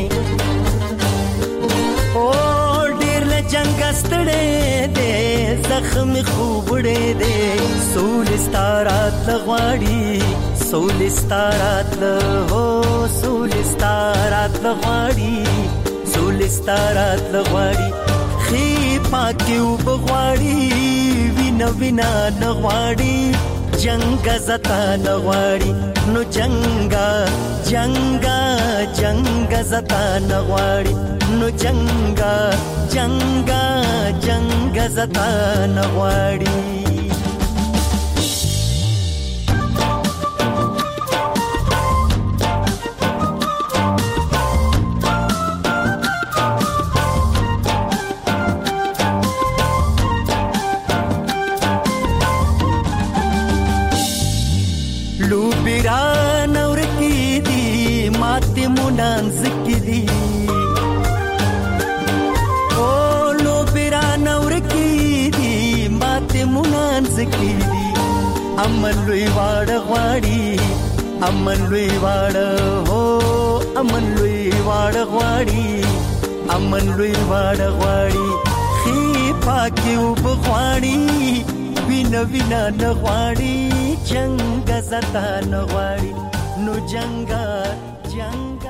او ډیر له جنگ ستړې دې زخم خوبړې دې سول ستارات لغواړي سول ستارات له هو سول ستارات لغواړي سول ستارات لغواړي خې پاکیو بغواړي وینا وینا نغواړي جنگ زتا نغواړي نو جنگا جنگا جنگ زتا نغواړي نو جنگا جنگا جنگ زتا نغواړي منانز کی دی او لو پیرا نور کی دی مات منانز کی دی امن لوی واړ غواړي امن لوی واړ هو امن لوی واړ غواړي امن لوی واړ غواړي خې پاکیو بغواړي وینا وینا نغواړي جنگ زتا نغواړي نو جنگا جنگ